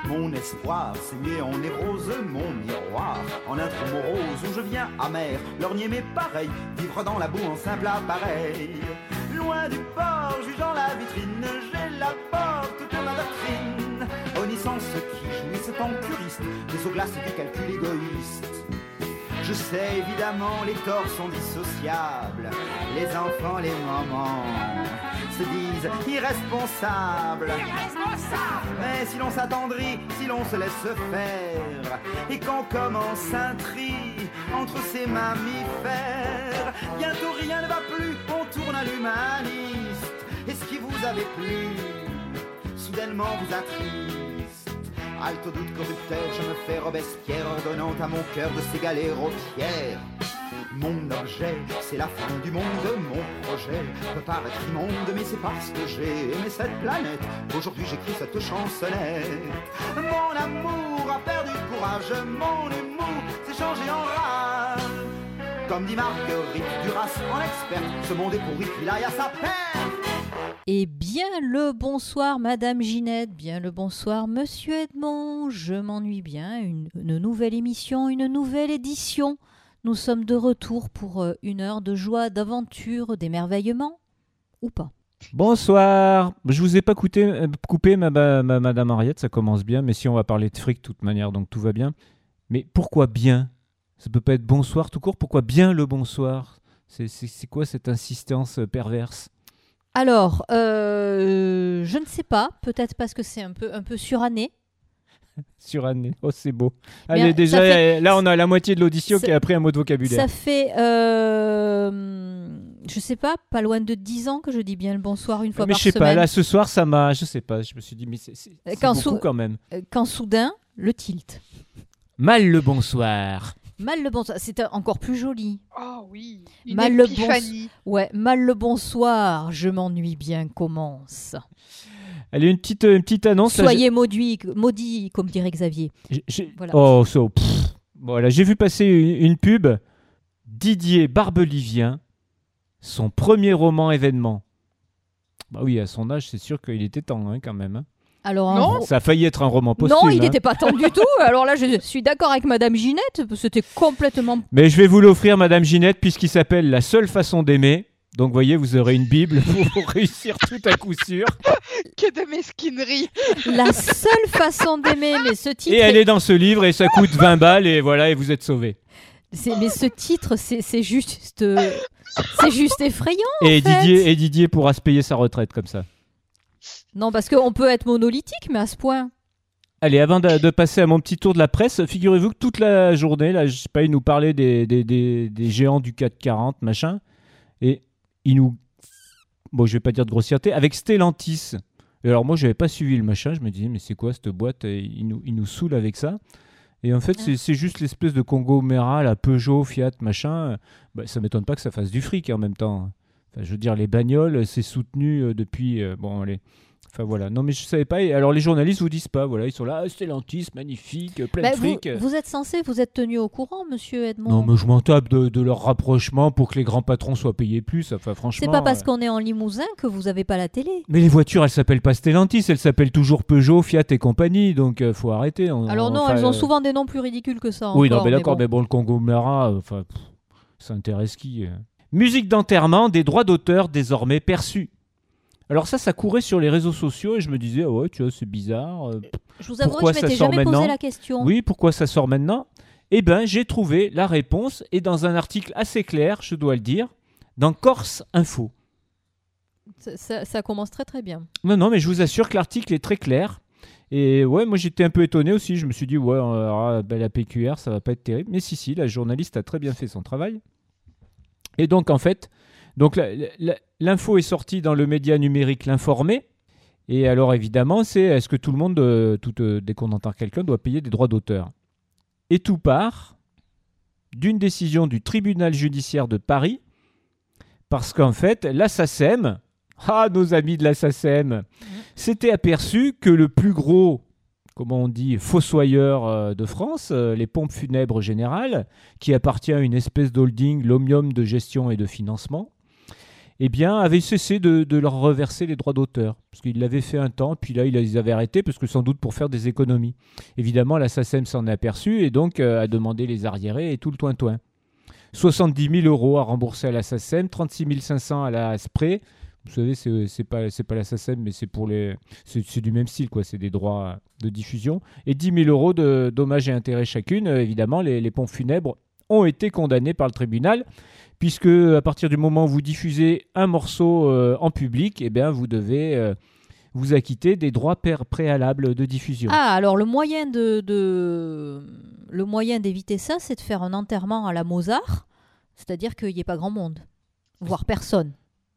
Mon espoir s'est mué en névrose, mon miroir en un trou morose où je viens amer, lorgner mes pareils, vivre dans la boue en simple appareil. Loin du port, jugeant la vitrine, j'élabore toute ma doctrine, honnissant ceux qui jouissent en curistes des eaux glaces du calcul égoïste. Je sais évidemment les torts sont dissociables, les enfants, les mamans se disent irresponsables. Mais si l'on s'attendrit, si l'on se laisse faire, et qu'on commence un tri entre ces mammifères, bientôt rien ne va plus, on tourne à l'humaniste. Et ce qui vous avait plu, soudainement vous attriste. Halte au doute corrupteur, je me fais Robespierre, ordonnant à mon cœur de s'égaler aux pierres. Mon objet, c'est la fin du monde, mon projet peut paraître immonde, mais c'est parce que j'ai aimé cette planète qu'aujourd'hui j'écris cette chansonnette. Mon amour a perdu courage, mon humour s'est changé en rage. Comme dit Marguerite Duras en experte, ce monde est pourri qu'il aille à sa perte. Et bien le bonsoir Madame Ginette, bien le bonsoir Monsieur Edmond, je m'ennuie bien, une nouvelle émission, une nouvelle édition. Nous sommes de retour pour une heure de joie, d'aventure, d'émerveillement, ou pas. Bonsoir, je vous ai pas coupé Madame Henriette, ça commence bien, mais si on va parler de fric de toute manière, donc tout va bien. Mais pourquoi bien ? Ça peut pas être bonsoir tout court, pourquoi bien le bonsoir ? C'est quoi cette insistance perverse ? Alors, je ne sais pas, peut-être parce que c'est un peu suranné. Suranné, oh c'est beau. Allez, déjà, là on a la moitié de l'audition qui a appris un mot de vocabulaire. Ça fait, je sais pas loin de 10 ans que je dis bien le bonsoir une fois par semaine. Mais je sais pas, là ce soir ça m'a, je sais pas, je me suis dit mais c'est beaucoup quand même. Quand soudain, le tilt. Mal le bonsoir. Mal le bonsoir, c'est encore plus joli. Oh oui, une mal épiphanie. Mal le bonsoir, je m'ennuie bien, commence. Allez, une petite annonce. Soyez maudits, comme dirait Xavier. Voilà. Voilà, j'ai vu passer une pub. Didier Barbelivien, son premier roman événement. Bah oui, à son âge, c'est sûr qu'il était temps quand même. Hein. Alors, non, ça a failli être un roman posthume. Non, il n'était pas temps du tout. Alors là, je suis d'accord avec Madame Ginette. C'était complètement... Mais je vais vous l'offrir, Madame Ginette, puisqu'il s'appelle La seule façon d'aimer. Donc, voyez, vous aurez une Bible pour réussir tout à coup sûr. Que de mesquinerie. La seule façon d'aimer, mais ce titre... Et elle est dans ce livre et ça coûte 20 balles et voilà, et vous êtes sauvés. Mais ce titre, c'est juste effrayant, et Didier pourra se payer sa retraite comme ça. Non, parce qu'on peut être monolithique, mais à ce point. Allez, avant de passer à mon petit tour de la presse, figurez-vous que toute la journée, là, je sais pas, il nous parlait des géants du 440, machin, et il nous... Bon, je vais pas dire de grossièreté, avec Stellantis. Et alors moi, j'avais pas suivi le machin, je me disais, mais c'est quoi cette boîte ? Il nous saoule avec ça. Et en fait, c'est juste l'espèce de conglomérat, la Peugeot, Fiat, machin. Bah, ça m'étonne pas que ça fasse du fric en même temps. Enfin, je veux dire, les bagnoles, c'est soutenu depuis... bon, allez... Enfin voilà, non mais je savais pas. Et alors les journalistes vous disent pas, voilà, ils sont là, Stellantis, magnifique, plein de fric. Vous êtes censé, vous êtes tenu au courant, Monsieur Edmond. Non mais je m'en tape de leur rapprochement pour que les grands patrons soient payés plus. Enfin franchement. C'est pas parce qu'on est en Limousin que vous avez pas la télé. Mais les voitures, elles s'appellent pas Stellantis, elles s'appellent toujours Peugeot, Fiat et compagnie, donc faut arrêter. Alors non, elles ont souvent des noms plus ridicules que ça. Oui, encore, non mais d'accord, mais bon le conglomérat, enfin, ça intéresse qui Musique d'enterrement, des droits d'auteur désormais perçus. Alors ça courait sur les réseaux sociaux et je me disais, ouais, tu vois, c'est bizarre. Je vous avoue que je m'étais jamais posé la question. Oui, pourquoi ça sort maintenant ? Eh bien, j'ai trouvé la réponse et dans un article assez clair, je dois le dire, dans Corse Info. Ça commence très très bien. Non, mais je vous assure que l'article est très clair. Et ouais, moi j'étais un peu étonné aussi. Je me suis dit, ouais, la PQR, ça va pas être terrible. Mais si, la journaliste a très bien fait son travail. Et donc, en fait... l'info est sortie dans le média numérique L'Informé. Et alors, évidemment, est-ce que tout le monde, dès qu'on entend quelqu'un, doit payer des droits d'auteur ? Et tout part d'une décision du tribunal judiciaire de Paris, parce qu'en fait, la SACEM, nos amis de la SACEM, s'était aperçu que le plus gros, comment on dit, fossoyeur de France, les pompes funèbres générales, qui appartient à une espèce d'holding, l'Omnium de gestion et de financement, eh bien, avaient cessé de leur reverser les droits d'auteur. Parce qu'ils l'avaient fait un temps, puis là, ils les avaient arrêtés, parce que sans doute pour faire des économies. Évidemment, la SACEM s'en est aperçue et donc a demandé les arriérés et tout le toin-toin. 70 000 euros à rembourser à la SACEM, 36 500 à la ASPRE. Vous savez, c'est pas la SACEM, mais c'est du même style, quoi. C'est des droits de diffusion. Et 10 000 euros de dommages et intérêts chacune. Évidemment, les pompes funèbres ont été condamnés par le tribunal, puisque à partir du moment où vous diffusez un morceau en public, eh bien, vous devez vous acquitter des droits préalables de diffusion. Ah, alors le moyen d'éviter ça, c'est de faire un enterrement à la Mozart, c'est-à-dire qu'il n'y ait pas grand monde, voire personne.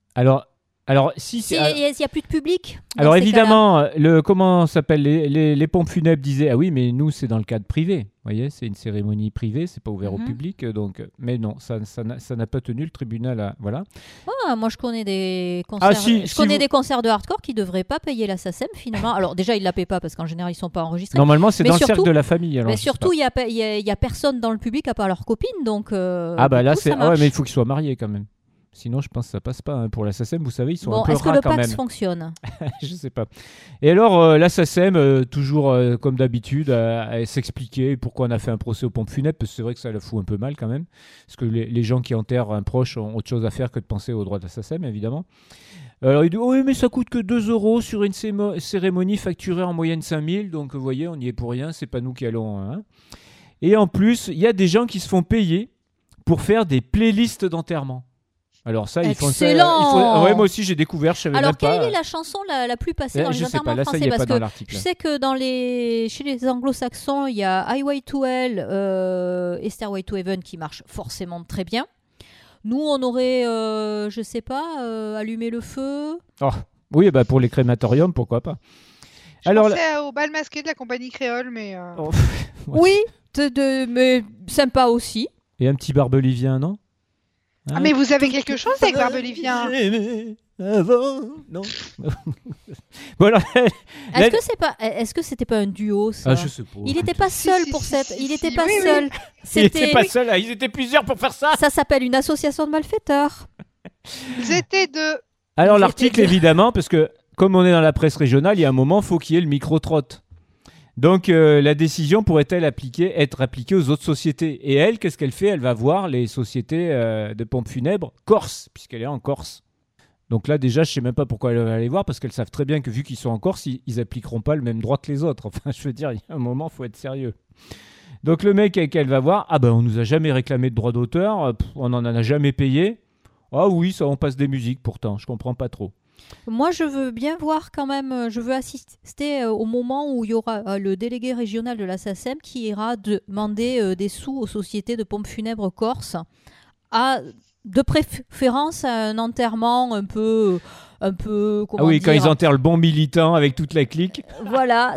Alors si c'est... S'il n'y a plus de public dans Alors ces évidemment, comment s'appelle les pompes funèbres disaient ah oui, mais nous c'est dans le cadre privé. Vous voyez, c'est une cérémonie privée, c'est pas ouvert au public, donc mais non, ça n'a pas tenu, le tribunal voilà. Ah, moi je connais des concerts, des concerts de hardcore qui devraient pas payer la SACEM finalement. Alors déjà ils la paient pas parce qu'en général ils sont pas enregistrés. Normalement c'est mais dans surtout, le cercle de la famille. Alors, mais surtout il y a personne dans le public à part leurs copines, donc ah bah là coup, c'est ouais, mais il faut qu'ils soient mariés quand même. Sinon, je pense que ça passe pas. Pour la SACEM, vous savez, ils sont un peu est-ce que rats le quand Pax même. fonctionne? Je sais pas. Et alors, la SACEM, toujours comme d'habitude, à s'expliquer pourquoi on a fait un procès aux pompes funèbres, parce que c'est vrai que ça la fout un peu mal quand même. Parce que les gens qui enterrent un proche ont autre chose à faire que de penser aux droits de la SACEM, évidemment. Alors, il dit oui, mais ça coûte que 2 euros sur une cérémonie facturée en moyenne 5 000. Donc, vous voyez, on n'y est pour rien. C'est pas nous qui allons. Hein. Et en plus, il y a des gens qui se font payer pour faire des playlists d'enterrement. Alors ça, ils font ça. Ouais, moi aussi j'ai découvert, je savais alors même pas. Alors quelle est la chanson la plus passée dans les enterrements là, français? ça y est Parce pas dans que l'article. je sais que chez les anglo-saxons, il y a Highway to Hell et Stairway to Heaven qui marchent forcément très bien. Nous, on aurait, je sais pas, allumé le feu. Oh, oui, bah pour les crématoriums, pourquoi pas. Je pensais au bal masqué de la compagnie créole, mais... Oh, oui, mais sympa aussi. Et un petit barbelivien, non? Ah, mais vous avez quelque chose avec Barbelivien? Avant, non. Bon, alors, est-ce que c'était pas un duo ça? Je sais pas. Il n'était pas seul pour cette. Il n'était pas seul. Il n'était pas seul. Ils étaient plusieurs pour faire ça. Ça s'appelle une association de malfaiteurs. Ils étaient deux. Alors l'article évidemment, parce que comme on est dans la presse régionale, il y a un moment, faut qu'il y ait le micro-trotte. Donc la décision pourrait-elle être appliquée aux autres sociétés? Et elle, qu'est-ce qu'elle fait? Elle va voir les sociétés de pompes funèbres Corse, puisqu'elle est en Corse. Donc là déjà, je ne sais même pas pourquoi elle va aller voir, parce qu'elles savent très bien que vu qu'ils sont en Corse, ils n'appliqueront pas le même droit que les autres. Enfin, je veux dire, il y a un moment, il faut être sérieux. Donc le mec qu'elle va voir, ah ben on nous a jamais réclamé de droit d'auteur, on n'en a jamais payé. Ah oui, ça on passe des musiques pourtant, je comprends pas trop. Moi, je veux bien voir quand même, je veux assister au moment où il y aura le délégué régional de la SACEM qui ira demander des sous aux sociétés de pompes funèbres corse, de préférence à un enterrement un peu comment dire, quand ils enterrent le bon militant avec toute la clique. Voilà,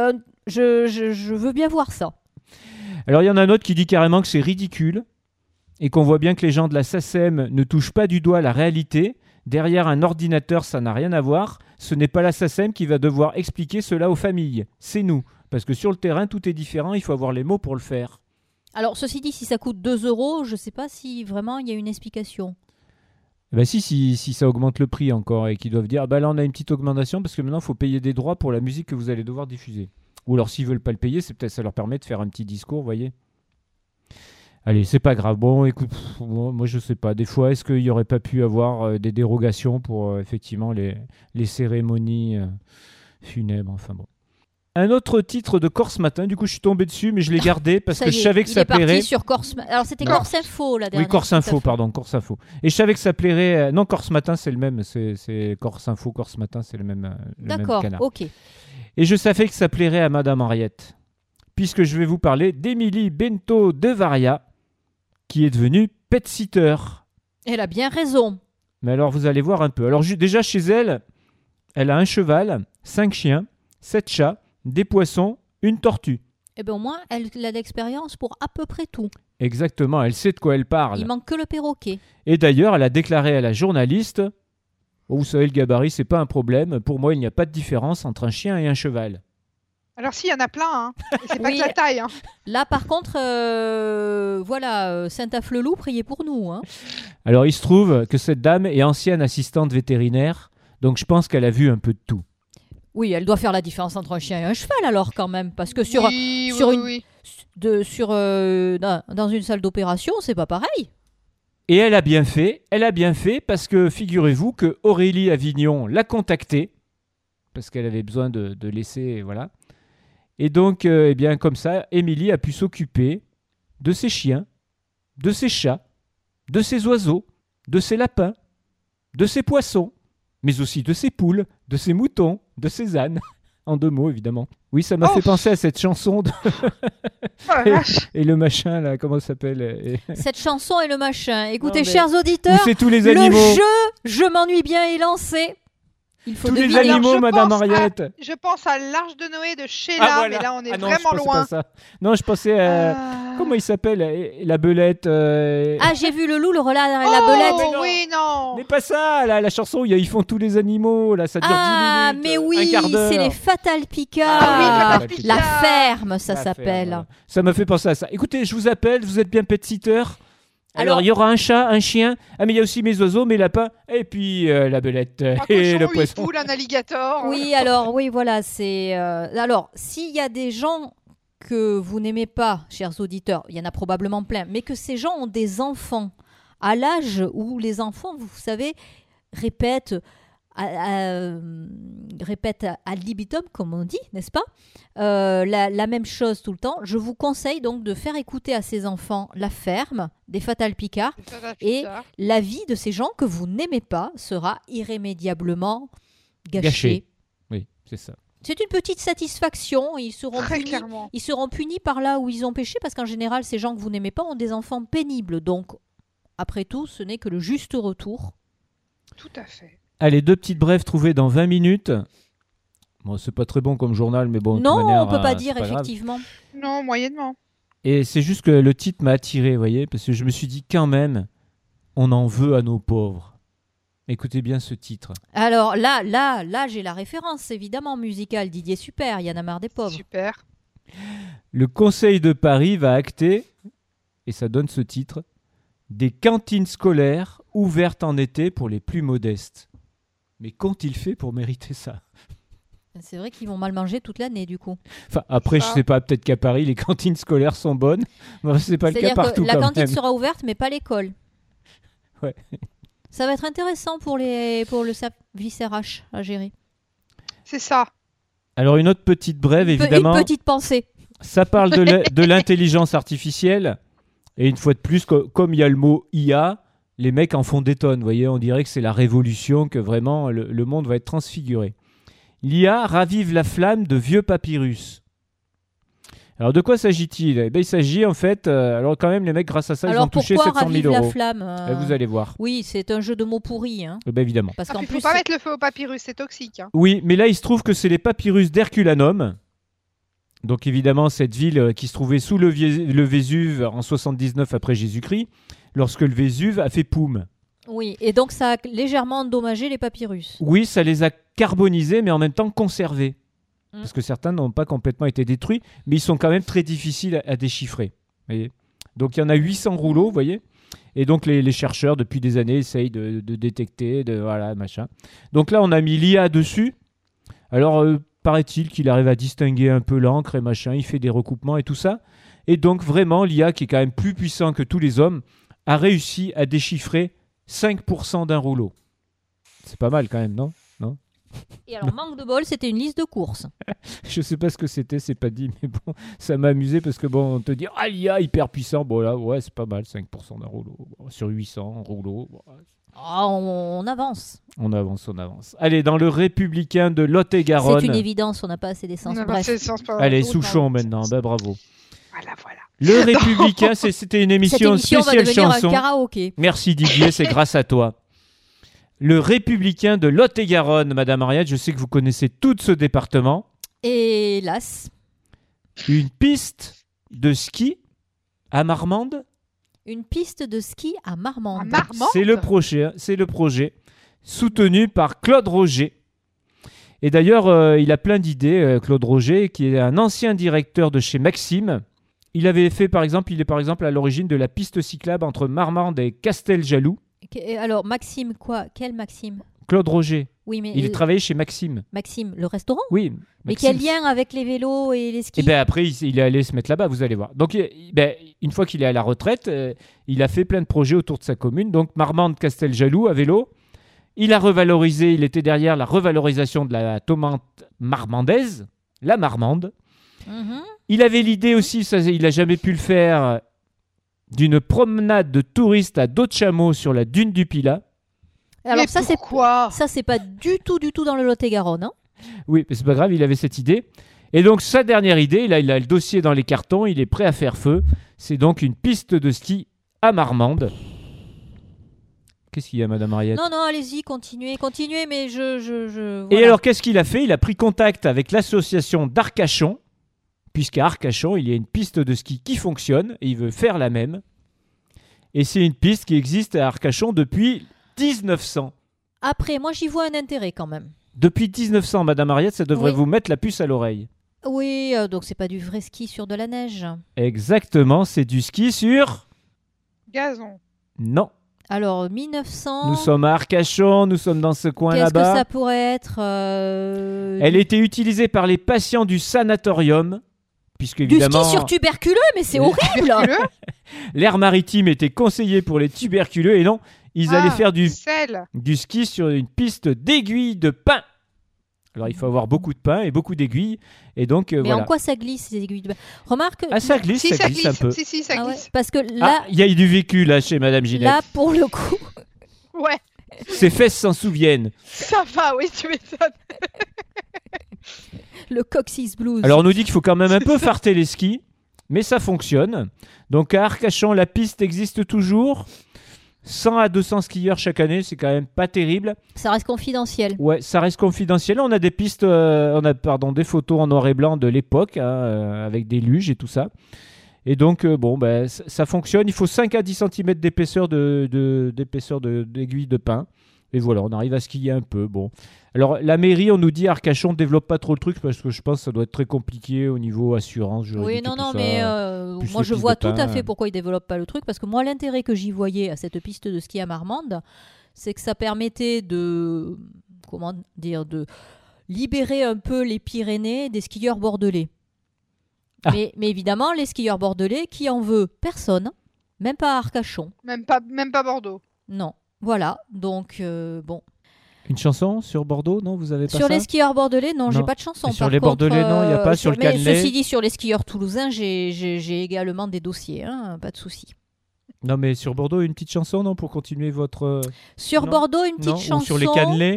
je veux bien voir ça. Alors il y en a un autre qui dit carrément que c'est ridicule et qu'on voit bien que les gens de la SACEM ne touchent pas du doigt la réalité. Derrière un ordinateur, ça n'a rien à voir. Ce n'est pas la SACEM qui va devoir expliquer cela aux familles. C'est nous. Parce que sur le terrain, tout est différent. Il faut avoir les mots pour le faire. Alors, ceci dit, si ça coûte 2 euros, je ne sais pas si vraiment il y a une explication. Ben si ça augmente le prix encore et qu'ils doivent dire là, on a une petite augmentation parce que maintenant, il faut payer des droits pour la musique que vous allez devoir diffuser. Ou alors, s'ils ne veulent pas le payer, c'est peut-être ça leur permet de faire un petit discours, vous voyez. Allez, c'est pas grave. Bon, écoute, moi je sais pas. Des fois, est-ce qu'il n'y aurait pas pu avoir des dérogations pour effectivement les cérémonies funèbres, enfin bon. Un autre titre de Corse Matin, du coup je suis tombé dessus, mais je l'ai gardé parce que je savais que ça plairait. Il est parti sur Corse. Alors c'était Corse Info la dernière. Oui, Corse Info, pardon, Corse Info. Et je savais que ça plairait. Non, Corse Matin, c'est le même. C'est Corse Info, Corse Matin, c'est le même. D'accord, canard. ok. Et je savais que ça plairait à Madame Henriette, puisque je vais vous parler d'Émilie Bento de Varia, qui est devenue pet-sitter. Elle a bien raison. Mais alors, vous allez voir un peu. Alors, déjà, chez elle, elle a un cheval, 5 chiens, 7 chats, des poissons, une tortue. Eh bien, au moins, elle a de l'expérience pour à peu près tout. Exactement, elle sait de quoi elle parle. Il manque que le perroquet. Et d'ailleurs, elle a déclaré à la journaliste « Oh, vous savez, le gabarit, c'est pas un problème. Pour moi, il n'y a pas de différence entre un chien et un cheval. » Alors si, il y en a plein, hein. Et c'est pas Oui. que la taille, hein. Là, par contre, voilà, Saint-Afflelou, priez pour nous. Hein. Alors, il se trouve que cette dame est ancienne assistante vétérinaire, donc je pense qu'elle a vu un peu de tout. Oui, elle doit faire la différence entre un chien et un cheval, alors, quand même. Parce que sur Oui, une- oui. dans une salle d'opération, c'est pas pareil. Et elle a bien fait parce que figurez-vous que Aurélie Avignon l'a contactée, parce qu'elle avait besoin de laisser, voilà. Et donc, eh bien, comme ça, Émilie a pu s'occuper de ses chiens, de ses chats, de ses oiseaux, de ses lapins, de ses poissons, mais aussi de ses poules, de ses moutons, de ses ânes. En 2 mots, évidemment. Oui, ça m'a Oh. fait penser à cette chanson Oh la vache. et le machin, là, comment ça s'appelle Cette chanson et le machin. Écoutez, Non, mais- chers Où auditeurs, c'est tous les le animaux. jeu Je m'ennuie bien est lancé. Il faut Tous les deviner. Alors, animaux, je Madame pense à- Henriette. Je pense à l'Arche de Noé de Sheila, Ah, voilà. mais là on est Ah non, vraiment je pensais loin. pas ça. Non, je pensais à... Comment il s'appelle la belette Ah, j'ai vu le loup, le renard et Oh, la belette. Mais non. oui, non. Mais pas ça, la chanson où ils font tous les animaux, là, ça dure 10 Ah, minutes, mais un oui, quart d'heure. c'est les Fatal Picards. Ah oui, Fatal Fatal Picard. La Picard. ferme, ça La s'appelle. ferme. Ça m'a fait penser à ça. Écoutez, je vous appelle, vous êtes bien pet-sitter. Alors, Alors- il y aura un chat, un chien. Ah, mais il y a aussi mes oiseaux, mes lapins. Et puis la belette Un et cochon, le 8 poisson. poules, un alligator. Oui, alors, oui, voilà, c'est... Alors, s'il y a des gens que vous n'aimez pas, chers auditeurs, il y en a probablement plein, mais que ces gens ont des enfants à l'âge où les enfants, vous savez, répètent ad libitum, comme on dit, n'est-ce pas la même chose tout le temps. Je vous conseille donc de faire écouter à ces enfants La Ferme des Fatal Picards. C'est ça, Et- putain. La vie de ces gens que vous n'aimez pas sera irrémédiablement gâchée. Gâchée. Oui, c'est ça. C'est une petite satisfaction. Ils seront Très punis. clairement. Ils seront punis par là où ils ont péché, parce qu'en général, ces gens que vous n'aimez pas ont des enfants pénibles. Donc, après tout, ce n'est que le juste retour. Tout à fait. Allez, 2 petites brèves trouvées dans 20 minutes. Bon, c'est pas très bon comme journal, mais bon, de toute Non, manière, on peut pas c'est dire, pas grave. effectivement. Non, moyennement. Et c'est juste que le titre m'a attiré, vous voyez, parce que je me suis dit, quand même, on en veut à nos pauvres. Écoutez bien ce titre. Alors là, j'ai la référence, évidemment, musicale. Didier Super, il y en a marre des pauvres. Super. Le Conseil de Paris va acter, et ça donne ce titre, des cantines scolaires ouvertes en été pour les plus modestes. Mais qu'ont-ils fait pour mériter ça? C'est vrai qu'ils vont mal manger toute l'année, du coup. Enfin, après, je Ça. sais pas, peut-être qu'à Paris, les cantines scolaires sont bonnes. Mais c'est pas le cas C'est-à-dire partout que la quand cantine même. sera ouverte, mais pas l'école. Ouais. Ça va être intéressant pour le service RH à gérer. C'est ça. Alors, une autre petite brève, Une évidemment. petite pensée. Ça parle de l'intelligence artificielle. Et une fois de plus, comme il y a le mot IA, les mecs en font des tonnes. Vous voyez, on dirait que c'est la révolution, que vraiment le monde va être transfiguré. L'IA ravive la flamme de vieux papyrus. Alors, de quoi s'agit-il? Eh bien, il s'agit en fait... alors, quand même, les mecs, grâce à ça, ils Alors ont touché pourquoi 700 ravive 000 la euros. flamme Eh, vous allez voir. Oui, c'est un jeu de mots pourri. Hein. Eh ben, évidemment. Parce Ah, qu'en puis plus, faut pas mettre le feu au papyrus, c'est toxique. Hein. Oui, mais là, il se trouve que c'est les papyrus d'Herculanum. Donc, évidemment, cette ville qui se trouvait sous le Vésuve en 79 après Jésus-Christ, lorsque le Vésuve a fait poum. oui, et donc ça a légèrement endommagé les papyrus. Oui, ça les a carbonisés, mais en même temps conservés. Mm. Parce que certains n'ont pas complètement été détruits, mais ils sont quand même très difficiles à déchiffrer. Vous voyez. Donc, il y en a 800 rouleaux, vous voyez. Et donc, les chercheurs, depuis des années, essayent de détecter, voilà, machin. Donc là, on a mis l'IA dessus. Alors, paraît-il qu'il arrive à distinguer un peu l'encre et machin. Il fait des recoupements et tout ça. Et donc, vraiment, l'IA, qui est quand même plus puissant que tous les hommes, a réussi à déchiffrer 5% d'un rouleau. C'est pas mal quand même, non? Et alors, manque de bol, c'était une liste de courses. Je sais pas ce que c'était, c'est pas dit, mais bon, ça m'a amusé parce que bon, on te dit, ah, l'IA hyper puissant, bon là, ouais, c'est pas mal, 5% d'un rouleau. Bon, sur 800 rouleaux, bon, Ah, on avance. on avance, on avance. Allez, dans le Républicain de Lot-et-Garonne. C'est une évidence, on n'a pas assez d'essence. On a Bref. passé le sens par- Allez, autant. Souchon maintenant, bah bravo. Voilà, voilà. Le Républicain, c'était une Cette émission émission va spéciale devenir chanson. un karaoké. Merci Didier, c'est grâce à toi. Le Républicain de Lot-et-Garonne, Madame Ariette, je sais que vous connaissez tout ce département. Hélas, Une piste de ski à Marmande. une piste de ski à Marmande. À Marmande. C'est le projet soutenu par Claude Roger. Et d'ailleurs, il a plein d'idées, Claude Roger, qui est un ancien directeur de chez Maxime. Il est par exemple à l'origine de la piste cyclable entre Marmande et Casteljaloux. Alors, Maxime, quoi? Quel Maxime? Claude Roger. Oui, mais Il travaillait chez Maxime. Maxime, le restaurant? Oui. Mais Maxime. quel lien avec les vélos et les skis? Et ben après, il est allé se mettre là-bas, vous allez voir. Donc, une fois qu'il est à la retraite, il a fait plein de projets autour de sa commune. Donc, Marmande, Casteljaloux à vélo. Il a revalorisé, il était derrière la revalorisation de la tomate marmandaise, la marmande. Il avait l'idée aussi, ça, il n'a jamais pu le faire, d'une promenade de touristes à dos de chameau sur la dune du Pilat. Alors Mais ça, pourquoi c'est pas du tout dans le Lot-et-Garonne. Hein. Oui, mais c'est pas grave, il avait cette idée. Et donc, sa dernière idée, là, il a le dossier dans les cartons, il est prêt à faire feu. C'est donc une piste de ski à Marmande. Qu'est-ce qu'il y a, Madame Ariette? Non, allez-y, continuez, mais je Et voilà. alors, qu'est-ce qu'il a fait? Il a pris contact avec l'association d'Arcachon, puisqu'à Arcachon, il y a une piste de ski qui fonctionne, et il veut faire la même. Et c'est une piste qui existe à Arcachon depuis 1900. Après, moi, j'y vois un intérêt quand même. Depuis 1900, Madame Ariette, ça devrait Oui. vous mettre la puce à l'oreille. Oui, donc c'est pas du vrai ski sur de la neige. Exactement, c'est du ski sur... Gazon. Non. Alors, 1900... Nous sommes à Arcachon, nous sommes dans ce coin Qu'est-ce que là-bas. ça pourrait être Elle était utilisée par les patients du sanatorium, puisque Du évidemment... ski sur tuberculeux, mais c'est horrible. Tuberculeux. L'air maritime était conseillé pour les tuberculeux et non, ils allaient faire du ski sur une piste d'aiguilles de pin. Alors il faut avoir beaucoup de pin et beaucoup d'aiguilles et donc Mais voilà. en quoi ça glisse ces aiguilles de bain? Remarque. Ah ça glisse, Si, ça glisse un peu. Si, ça Ah ouais, glisse. parce que Ah, là, il y a eu du vécu là chez Madame Ginette. là pour le coup, Ouais, Ses fesses s'en souviennent. ça va, oui, tu m'étonnes. le coccyx blues. Alors on nous dit qu'il faut quand même un peu farter les skis, mais ça fonctionne. Donc à Arcachon, la piste existe toujours. 100 à 200 skieurs chaque année, c'est quand même pas terrible. Ça reste confidentiel. Ouais, ça reste confidentiel. On a des pistes, des photos en noir et blanc de l'époque, avec des luges et tout ça. Et donc, ça fonctionne. Il faut 5 à 10 cm d'épaisseur d'aiguille de pin. Et voilà, on arrive à skier un peu. Bon. Alors, la mairie, on nous dit Arcachon ne développe pas trop le truc parce que je pense que ça doit être très compliqué au niveau assurance, juridique. Oui, non, et tout ça. mais Plus moi les je pistes vois de tout pain. à fait pourquoi ils développent pas le truc, parce que moi l'intérêt que j'y voyais à cette piste de ski à Marmande, c'est que ça permettait de libérer un peu les Pyrénées des skieurs bordelais. Ah. Mais évidemment, les skieurs bordelais, qui en veut? Personne, même pas à Arcachon. Même pas Bordeaux. Non, voilà, donc bon. Une chanson sur Bordeaux, non? Vous avez pas Sur ça? les skieurs bordelais, non, j'ai Non. pas de chanson. Et sur Par les contre, Bordelais, non, il y a pas sur le mais Cannelais. Ceci dit, sur les skieurs toulousains, j'ai également des dossiers, hein, pas de souci. Non, mais sur Bordeaux, une petite chanson, non? Pour continuer votre... Sur Non. Bordeaux, une petite non, chanson. ou sur les Cannelais?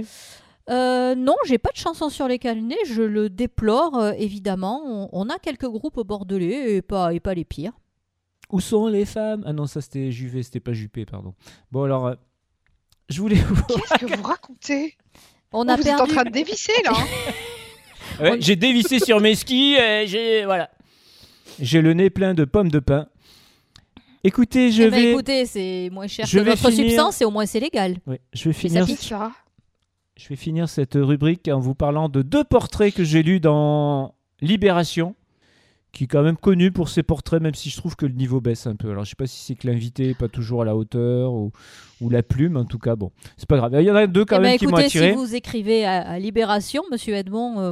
Non, j'ai pas de chanson sur les Cannelais, je le déplore évidemment. On a quelques groupes bordelais et pas les pires. Où sont les femmes? Ah non, ça c'était Juvé, c'était pas Juppé, pardon. Bon alors, je voulais vous... Qu'est-ce que vous racontez? On a Vous êtes en perdu. train de dévisser, là. Hein. Ouais, j'ai dévissé sur mes skis, voilà. J'ai le nez plein de pommes de pin. Écoutez, je vais... Écoutez, c'est moins cher je que vais notre finir- substance et au moins c'est légal. Ouais, je vais ça finir... pique. Ça. Je vais finir cette rubrique en vous parlant de 2 portraits que j'ai lus dans Libération, qui est quand même connu pour ses portraits, même si je trouve que le niveau baisse un peu. Alors je sais pas si c'est que l'invité n'est pas toujours à la hauteur ou la plume, en tout cas, bon, c'est pas grave. Il y en a 2 quand même qui m'ont Écoutez, attiré. si vous écrivez à Libération, Monsieur Edmond,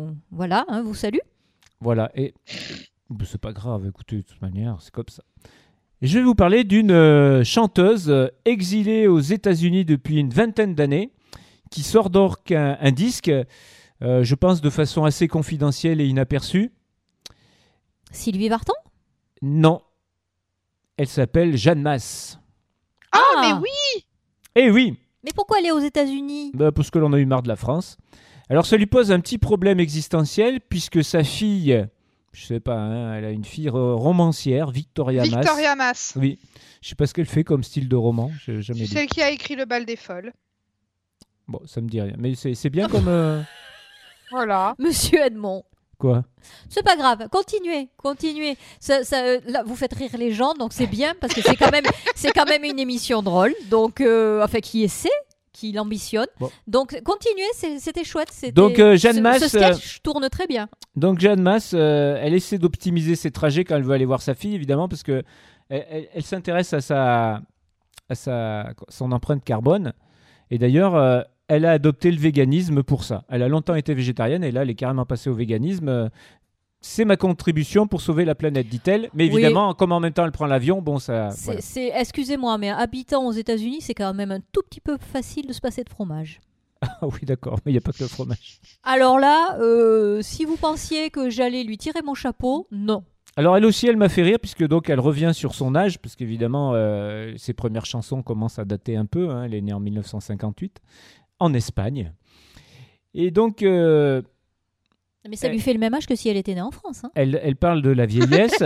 vous salue. Voilà, et c'est pas grave, écoutez, de toute manière, c'est comme ça. Et je vais vous parler d'une chanteuse exilée aux États-Unis depuis une vingtaine d'années, qui sort donc un disque, je pense de façon assez confidentielle et inaperçue. Sylvie Vartan? Non, elle s'appelle Jeanne Masse. Ah, mais oui. Eh oui, Mais pourquoi elle est aux États-Unis? parce que l'on a eu marre de la France. Alors ça lui pose un petit problème existentiel, puisque sa fille, je sais pas, hein, elle a une fille romancière, Victoria Masse. Victoria Mass. Oui, je sais pas ce qu'elle fait comme style de roman, j'ai jamais C'est lu. celle qui a écrit Le Bal des Folles. Bon, ça me dit rien, mais c'est bien comme... Voilà. Monsieur Edmond. Quoi? C'est pas grave, continuez. Là, vous faites rire les gens, donc c'est bien parce que c'est quand même une émission drôle. Donc, qui essaie qu'il ambitionne. Bon. Donc, continuez, c'était chouette. Donc, Jeanne Masse, ce sketch tourne très bien. Donc Jeanne Masse, elle essaie d'optimiser ses trajets quand elle veut aller voir sa fille, évidemment, parce que elle s'intéresse à son empreinte carbone. Et d'ailleurs, elle a adopté le véganisme pour ça. Elle a longtemps été végétarienne et là, elle est carrément passée au véganisme. C'est ma contribution pour sauver la planète, dit-elle. Mais évidemment, comme en même temps elle prend l'avion, bon, ça... Voilà. Excusez-moi, mais habitant aux États-Unis, c'est quand même un tout petit peu facile de se passer de fromage. Ah oui, d'accord, mais il n'y a pas que le fromage. Alors là, si vous pensiez que j'allais lui tirer mon chapeau, non. Alors elle aussi, elle m'a fait rire, puisque donc elle revient sur son âge, parce qu'évidemment, ses premières chansons commencent à dater un peu. Elle est née en 1958, en Espagne. Et donc... Mais ça lui fait le même âge que si elle était née en France. Hein. Elle parle de la vieillesse.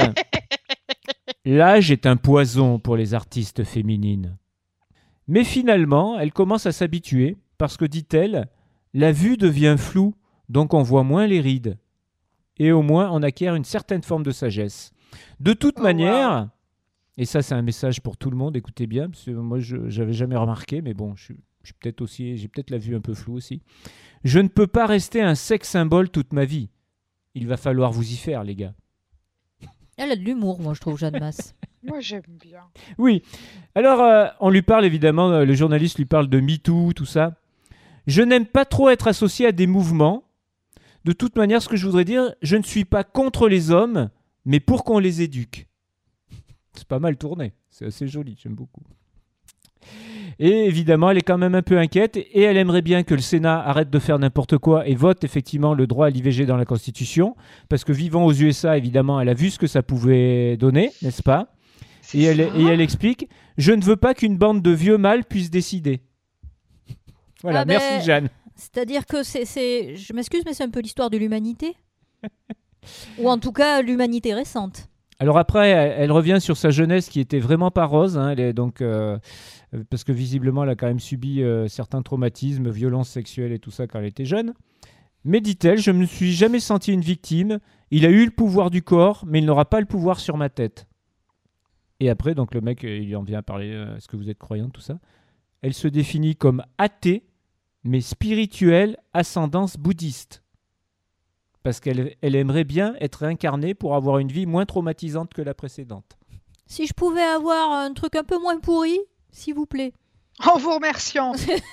L'âge est un poison pour les artistes féminines. Mais finalement, elle commence à s'habituer parce que, dit-elle, la vue devient floue, donc on voit moins les rides. Et au moins, on acquiert une certaine forme de sagesse. De toute manière, et ça c'est un message pour tout le monde, écoutez bien, parce que moi je n'avais jamais remarqué, mais bon, j'ai peut-être la vue un peu floue aussi. Je ne peux pas rester un sex symbole toute ma vie. Il va falloir vous y faire, les gars. Elle a de l'humour, moi, je trouve, Jeanne Masse. Moi, j'aime bien. Oui. Alors, on lui parle, évidemment, le journaliste lui parle de MeToo, tout ça. Je n'aime pas trop être associé à des mouvements. De toute manière, ce que je voudrais dire, je ne suis pas contre les hommes, mais pour qu'on les éduque. C'est pas mal tourné. C'est assez joli, j'aime beaucoup. Et évidemment, elle est quand même un peu inquiète et elle aimerait bien que le Sénat arrête de faire n'importe quoi et vote effectivement le droit à l'IVG dans la Constitution, parce que vivant aux USA, évidemment, elle a vu ce que ça pouvait donner, n'est-ce pas ? Et elle explique « Je ne veux pas qu'une bande de vieux mâles puisse décider. » Voilà, merci Jeanne. C'est-à-dire que je m'excuse, mais c'est un peu l'histoire de l'humanité. Ou en tout cas, l'humanité récente. Alors après, elle revient sur sa jeunesse qui était vraiment pas rose, elle est donc, parce que visiblement elle a quand même subi certains traumatismes, violences sexuelles et tout ça quand elle était jeune. Mais dit-elle, je ne me suis jamais senti une victime, il a eu le pouvoir du corps, mais il n'aura pas le pouvoir sur ma tête. Et après, donc le mec, il en vient à parler, est-ce que vous êtes croyante, tout ça. Elle se définit comme athée, mais spirituelle, ascendance bouddhiste. Parce qu'elle aimerait bien être réincarnée pour avoir une vie moins traumatisante que la précédente. Si je pouvais avoir un truc un peu moins pourri, s'il vous plaît. En vous remerciant.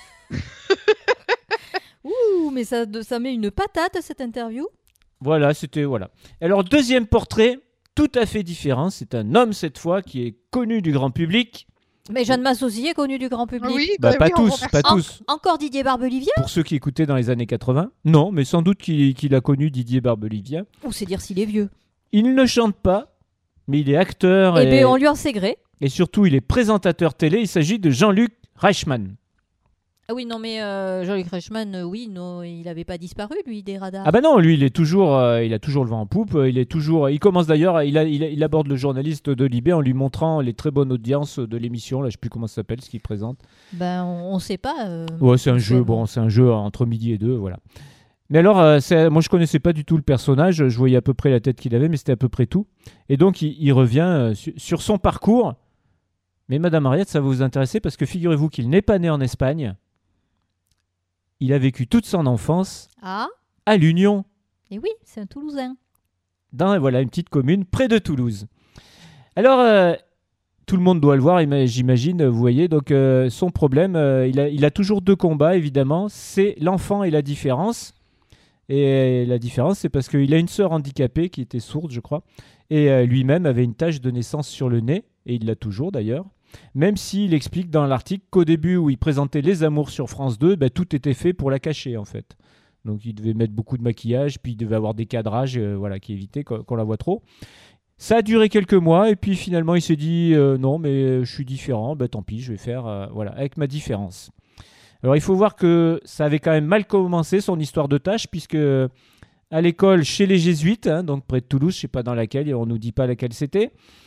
Ouh, mais ça met une patate, cette interview. Voilà, c'était... Voilà. Alors, deuxième portrait, tout à fait différent. C'est un homme, cette fois, qui est connu du grand public. Mais Jeanne Masse aussi est connue du grand public. Oui, pas tous. Encore Didier Barbelivien. Pour ceux qui écoutaient dans les années 80. Non, mais sans doute qu'il a connu Didier Barbelivien. Ou c'est dire s'il est vieux. Il ne chante pas, mais il est acteur. Eh bien, on lui en sait gré. Et surtout, il est présentateur télé. Il s'agit de Jean-Luc Reichmann. Ah oui, non, mais Jean-Luc Reichmann, oui, non, il n'avait pas disparu, lui, des radars. Ah bah non, lui, il a toujours le vent en poupe. Il commence d'ailleurs, il aborde le journaliste de Libé en lui montrant les très bonnes audiences de l'émission. Là, je sais plus comment ça s'appelle, ce qu'il présente. Ben, on sait pas. Ouais, c'est un jeu. Bon, c'est un jeu entre midi et 2, voilà. Mais alors, moi, je connaissais pas du tout le personnage. Je voyais à peu près la tête qu'il avait, mais c'était à peu près tout. Et donc, il revient sur son parcours. Mais Madame Mariette, ça va vous intéresser parce que figurez-vous qu'il n'est pas né en Espagne. Il a vécu toute son enfance à l'Union. Et oui, c'est un Toulousain. Dans une petite commune près de Toulouse. Alors, tout le monde doit le voir, j'imagine, vous voyez. Donc, son problème, il a toujours deux combats, évidemment. C'est l'enfant et la différence. Et la différence, c'est parce qu'il a une sœur handicapée qui était sourde, je crois. Et lui-même avait une tache de naissance sur le nez. Et il l'a toujours, d'ailleurs. Même s'il explique dans l'article qu'au début où il présentait Les Amours sur France 2, tout était fait pour la cacher en fait. Donc il devait mettre beaucoup de maquillage, puis il devait avoir des cadrages qui évitaient qu'on la voit trop. Ça a duré quelques mois et puis finalement il s'est dit non mais je suis différent, tant pis je vais faire avec ma différence. Alors il faut voir que ça avait quand même mal commencé son histoire de tâche puisque à l'école chez les jésuites, donc près de Toulouse, je ne sais pas dans laquelle, on ne nous dit pas laquelle c'était,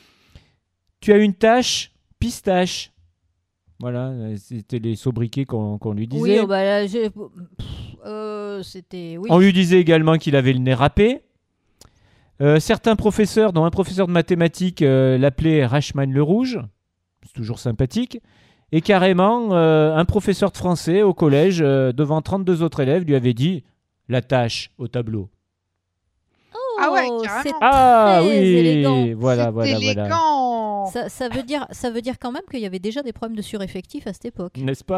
tu as une tâche pistache. Voilà, c'était les sobriquets qu'on lui disait. Oui, là, c'était... Oui. On lui disait également qu'il avait le nez râpé. Certains professeurs, dont un professeur de mathématiques, l'appelait Reichmann le Rouge. C'est toujours sympathique. Et carrément, un professeur de français au collège, devant 32 autres élèves, lui avait dit « la tâche au tableau ». Ah ouais, c'est carrément. Ah très oui, élégant. voilà. Élégant. Ça veut dire quand même qu'il y avait déjà des problèmes de sureffectif à cette époque. N'est-ce pas?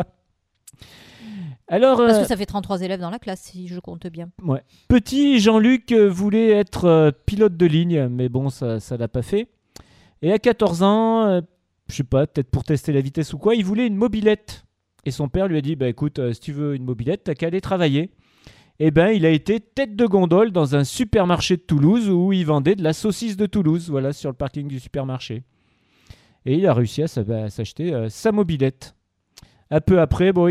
Alors, Parce que ça fait 33 élèves dans la classe, si je compte bien. petit Jean-Luc voulait être pilote de ligne, mais bon, ça l'a pas fait. Et à 14 ans, je sais pas, peut-être pour tester la vitesse ou quoi, il voulait une mobilette. Et son père lui a dit, bah écoute, si tu veux une mobilette, t'as qu'à aller travailler. Et ben, il a été tête de gondole dans un supermarché de Toulouse où il vendait de la saucisse de Toulouse, voilà, sur le parking du supermarché. Et il a réussi à s'acheter sa mobilette. Un peu après, bon,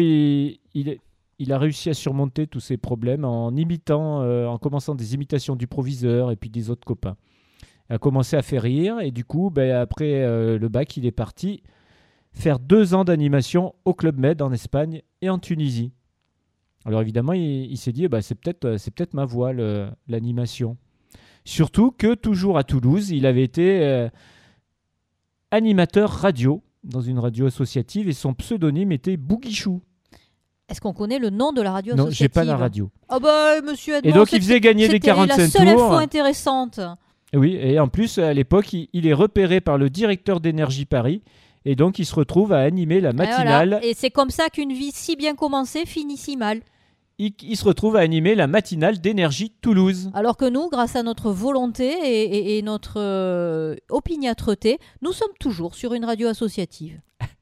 il a réussi à surmonter tous ces problèmes en en commençant des imitations du proviseur et puis des autres copains. Il a commencé à faire rire et du coup, après le bac, il est parti faire 2 ans d'animation au Club Med en Espagne et en Tunisie. Alors évidemment, il s'est dit, c'est peut-être ma voie, l'animation. Surtout que, toujours à Toulouse, il avait été animateur radio dans une radio associative et son pseudonyme était Bouguichou. Est-ce qu'on connaît le nom de la radio Non, associative? j'ai pas la radio. Oh bah, monsieur Edmond, Et donc, il faisait gagner des 45 tours. C'était la seule info intéressante. Oui, et en plus, à l'époque, il est repéré par le directeur d'Énergie Paris. Et donc, il se retrouve à animer la matinale. Voilà. Et c'est comme ça qu'une vie si bien commencée finit si mal. Il se retrouve à animer la matinale d'Énergie Toulouse. Alors que nous, grâce à notre volonté et notre opiniâtreté, nous sommes toujours sur une radio associative.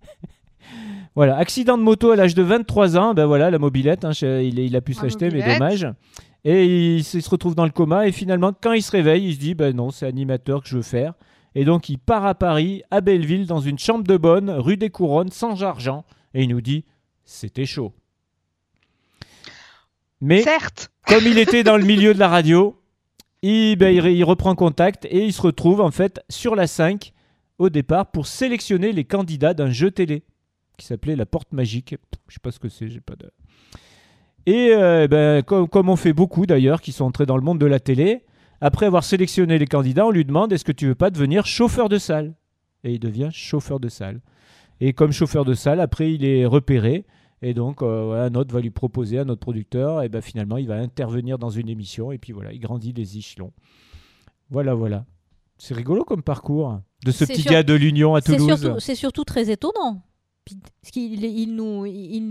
Voilà, accident de moto à l'âge de 23 ans, voilà, la mobilette, il a pu se l'acheter, mais dommage. Et il se retrouve dans le coma, et finalement, quand il se réveille, il se dit, non, c'est animateur que je veux faire. Et donc, il part à Paris, à Belleville, dans une chambre de bonne, rue des Couronnes, sans argent, et il nous dit, c'était chaud. Mais, certes, comme il était dans le milieu de la radio, il reprend contact, et il se retrouve, en fait, sur la 5, au départ, pour sélectionner les candidats d'un jeu télé qui s'appelait La Porte Magique. Je sais pas ce que c'est, j'ai pas de... Et comme on fait beaucoup d'ailleurs qui sont entrés dans le monde de la télé, après avoir sélectionné les candidats, on lui demande est-ce que tu veux pas devenir chauffeur de salle? Et il devient chauffeur de salle. Et comme chauffeur de salle, après il est repéré et donc un autre va lui proposer, un autre producteur, et finalement il va intervenir dans une émission et puis voilà, il grandit les échelons. Voilà. C'est rigolo comme parcours de ce petit gars de l'Union à Toulouse. C'est surtout très étonnant. Parce qu'il nous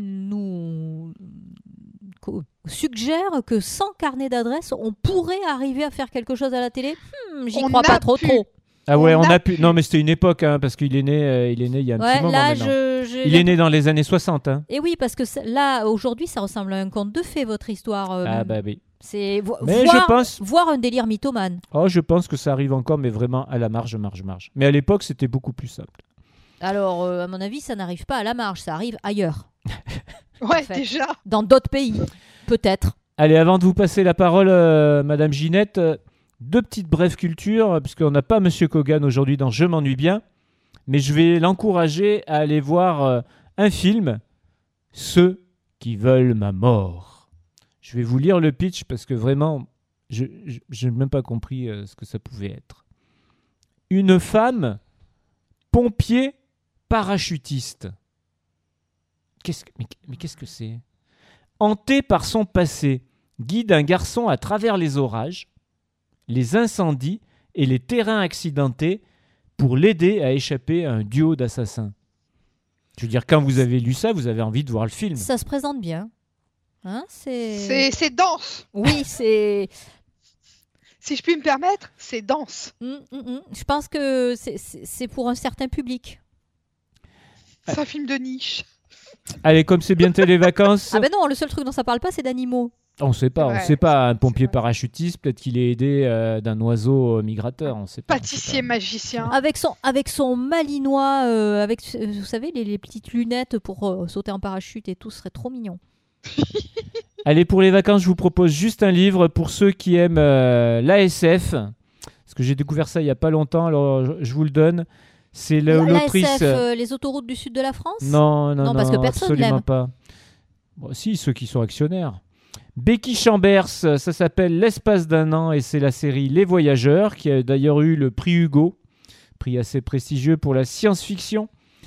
suggère que sans carnet d'adresse, on pourrait arriver à faire quelque chose à la télé. J'y crois pas trop. Ah ouais, on a pu. Non, mais c'était une époque, parce qu'il est né il y a un petit moment maintenant. Il est né dans les années 60. Et oui, parce que là, aujourd'hui, ça ressemble à un conte de fées, votre histoire. Oui. C'est voir un délire mythomane. Oh, je pense que ça arrive encore, mais vraiment à la marge. Mais à l'époque, c'était beaucoup plus simple. Alors, à mon avis, ça n'arrive pas à la marge, ça arrive ailleurs. Ouais, en fait. déjà. Dans d'autres pays, peut-être. Allez, avant de vous passer la parole, Madame Ginette, 2 petites brèves cultures, puisqu'on n'a pas Monsieur Kogan aujourd'hui dans Je m'ennuie bien, mais je vais l'encourager à aller voir un film, Ceux qui veulent ma mort. Je vais vous lire le pitch, parce que vraiment, je n'ai même pas compris ce que ça pouvait être. Une femme, pompier, parachutiste. Mais qu'est-ce que c'est? Hanté par son passé, guide un garçon à travers les orages, les incendies et les terrains accidentés pour l'aider à échapper à un duo d'assassins. Je veux dire, quand vous avez lu ça, vous avez envie de voir le film. Ça se présente bien. Hein, c'est dense. Oui, c'est... Si je puis me permettre, c'est dense. Je pense que c'est pour un certain public. C'est un film de niche. Allez, comme c'est bientôt les vacances... Ah ben non, le seul truc dont ça parle pas, c'est d'animaux. On ne sait pas. Un pompier parachutiste, peut-être qu'il est aidé d'un oiseau migrateur. On sait pas. Pâtissier magicien. Avec son malinois, avec, vous savez, les petites lunettes pour sauter en parachute et tout, ce serait trop mignon. Allez, pour les vacances, je vous propose juste un livre pour ceux qui aiment l'ASF. Parce que j'ai découvert ça il n'y a pas longtemps, alors je vous le donne. C'est l'autrice... L'ASF, les autoroutes du sud de la France? Non, parce que personne absolument l'aime. pas. Bon, si, ceux qui sont actionnaires. Becky Chambers, ça s'appelle L'espace d'un an et c'est la série Les Voyageurs qui a d'ailleurs eu le prix Hugo, prix assez prestigieux pour la science-fiction.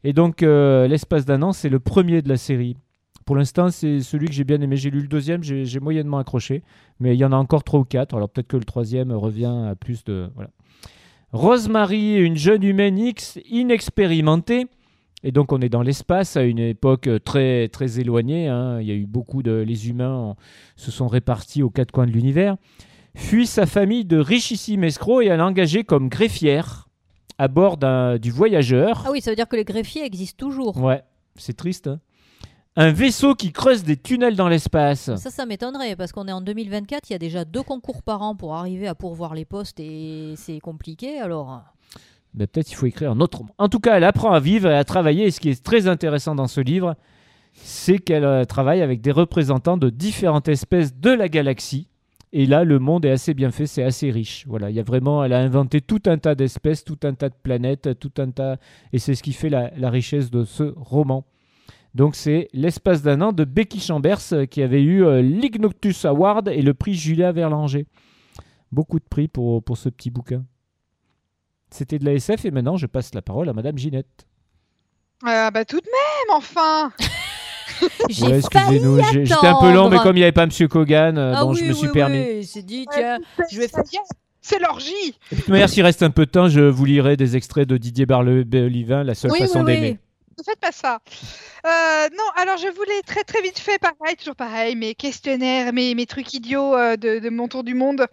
Et donc, L'espace d'un an, c'est le premier de la série. Pour l'instant, c'est celui que j'ai bien aimé. J'ai lu le deuxième, j'ai moyennement accroché. Mais il y en a encore 3 ou 4. Alors peut-être que le troisième revient à plus de... Voilà. Rosemary, une jeune humaine X inexpérimentée. Et donc, on est dans l'espace à une époque très, très éloignée. Hein. Il y a eu les humains se sont répartis aux 4 coins de l'univers. Fuit sa famille de richissimes escrocs et elle est engagée comme greffière à bord du voyageur. Ah oui, ça veut dire que les greffiers existent toujours. Ouais, c'est triste. Hein. Un vaisseau qui creuse des tunnels dans l'espace. Ça m'étonnerait parce qu'on est en 2024, il y a déjà 2 concours par an pour arriver à pourvoir les postes et c'est compliqué alors. Ben, peut-être il faut écrire un autre roman. En tout cas, elle apprend à vivre et à travailler. Et ce qui est très intéressant dans ce livre, c'est qu'elle travaille avec des représentants de différentes espèces de la galaxie. Et là, le monde est assez bien fait, c'est assez riche. Voilà, il y a vraiment, elle a inventé tout un tas d'espèces, tout un tas de planètes, tout un tas, et c'est ce qui fait la richesse de ce roman. Donc c'est L'espace d'un an de Becky Chambers qui avait eu l'Ignoctus Award et le prix Julia Verlanger. Beaucoup de prix pour ce petit bouquin. C'était de la SF et maintenant je passe la parole à Madame Ginette. Bah tout de même, enfin. J'ai excusez-nous, failli j'étais un peu long, mais attendre. comme il n'y avait pas Monsieur Kogan, Ah je me suis permis. Oui, il s'est dit, tiens, je vais Ça y est, c'est l'orgie. Et puis, de toute manière, s'il reste un peu de temps, je vous lirai des extraits de Didier Barbelivin, La seule façon d'aimer. Ne faites pas ça. Non, alors je voulais très très vite fait, toujours pareil, mes questionnaires, mes trucs idiots de mon tour du monde.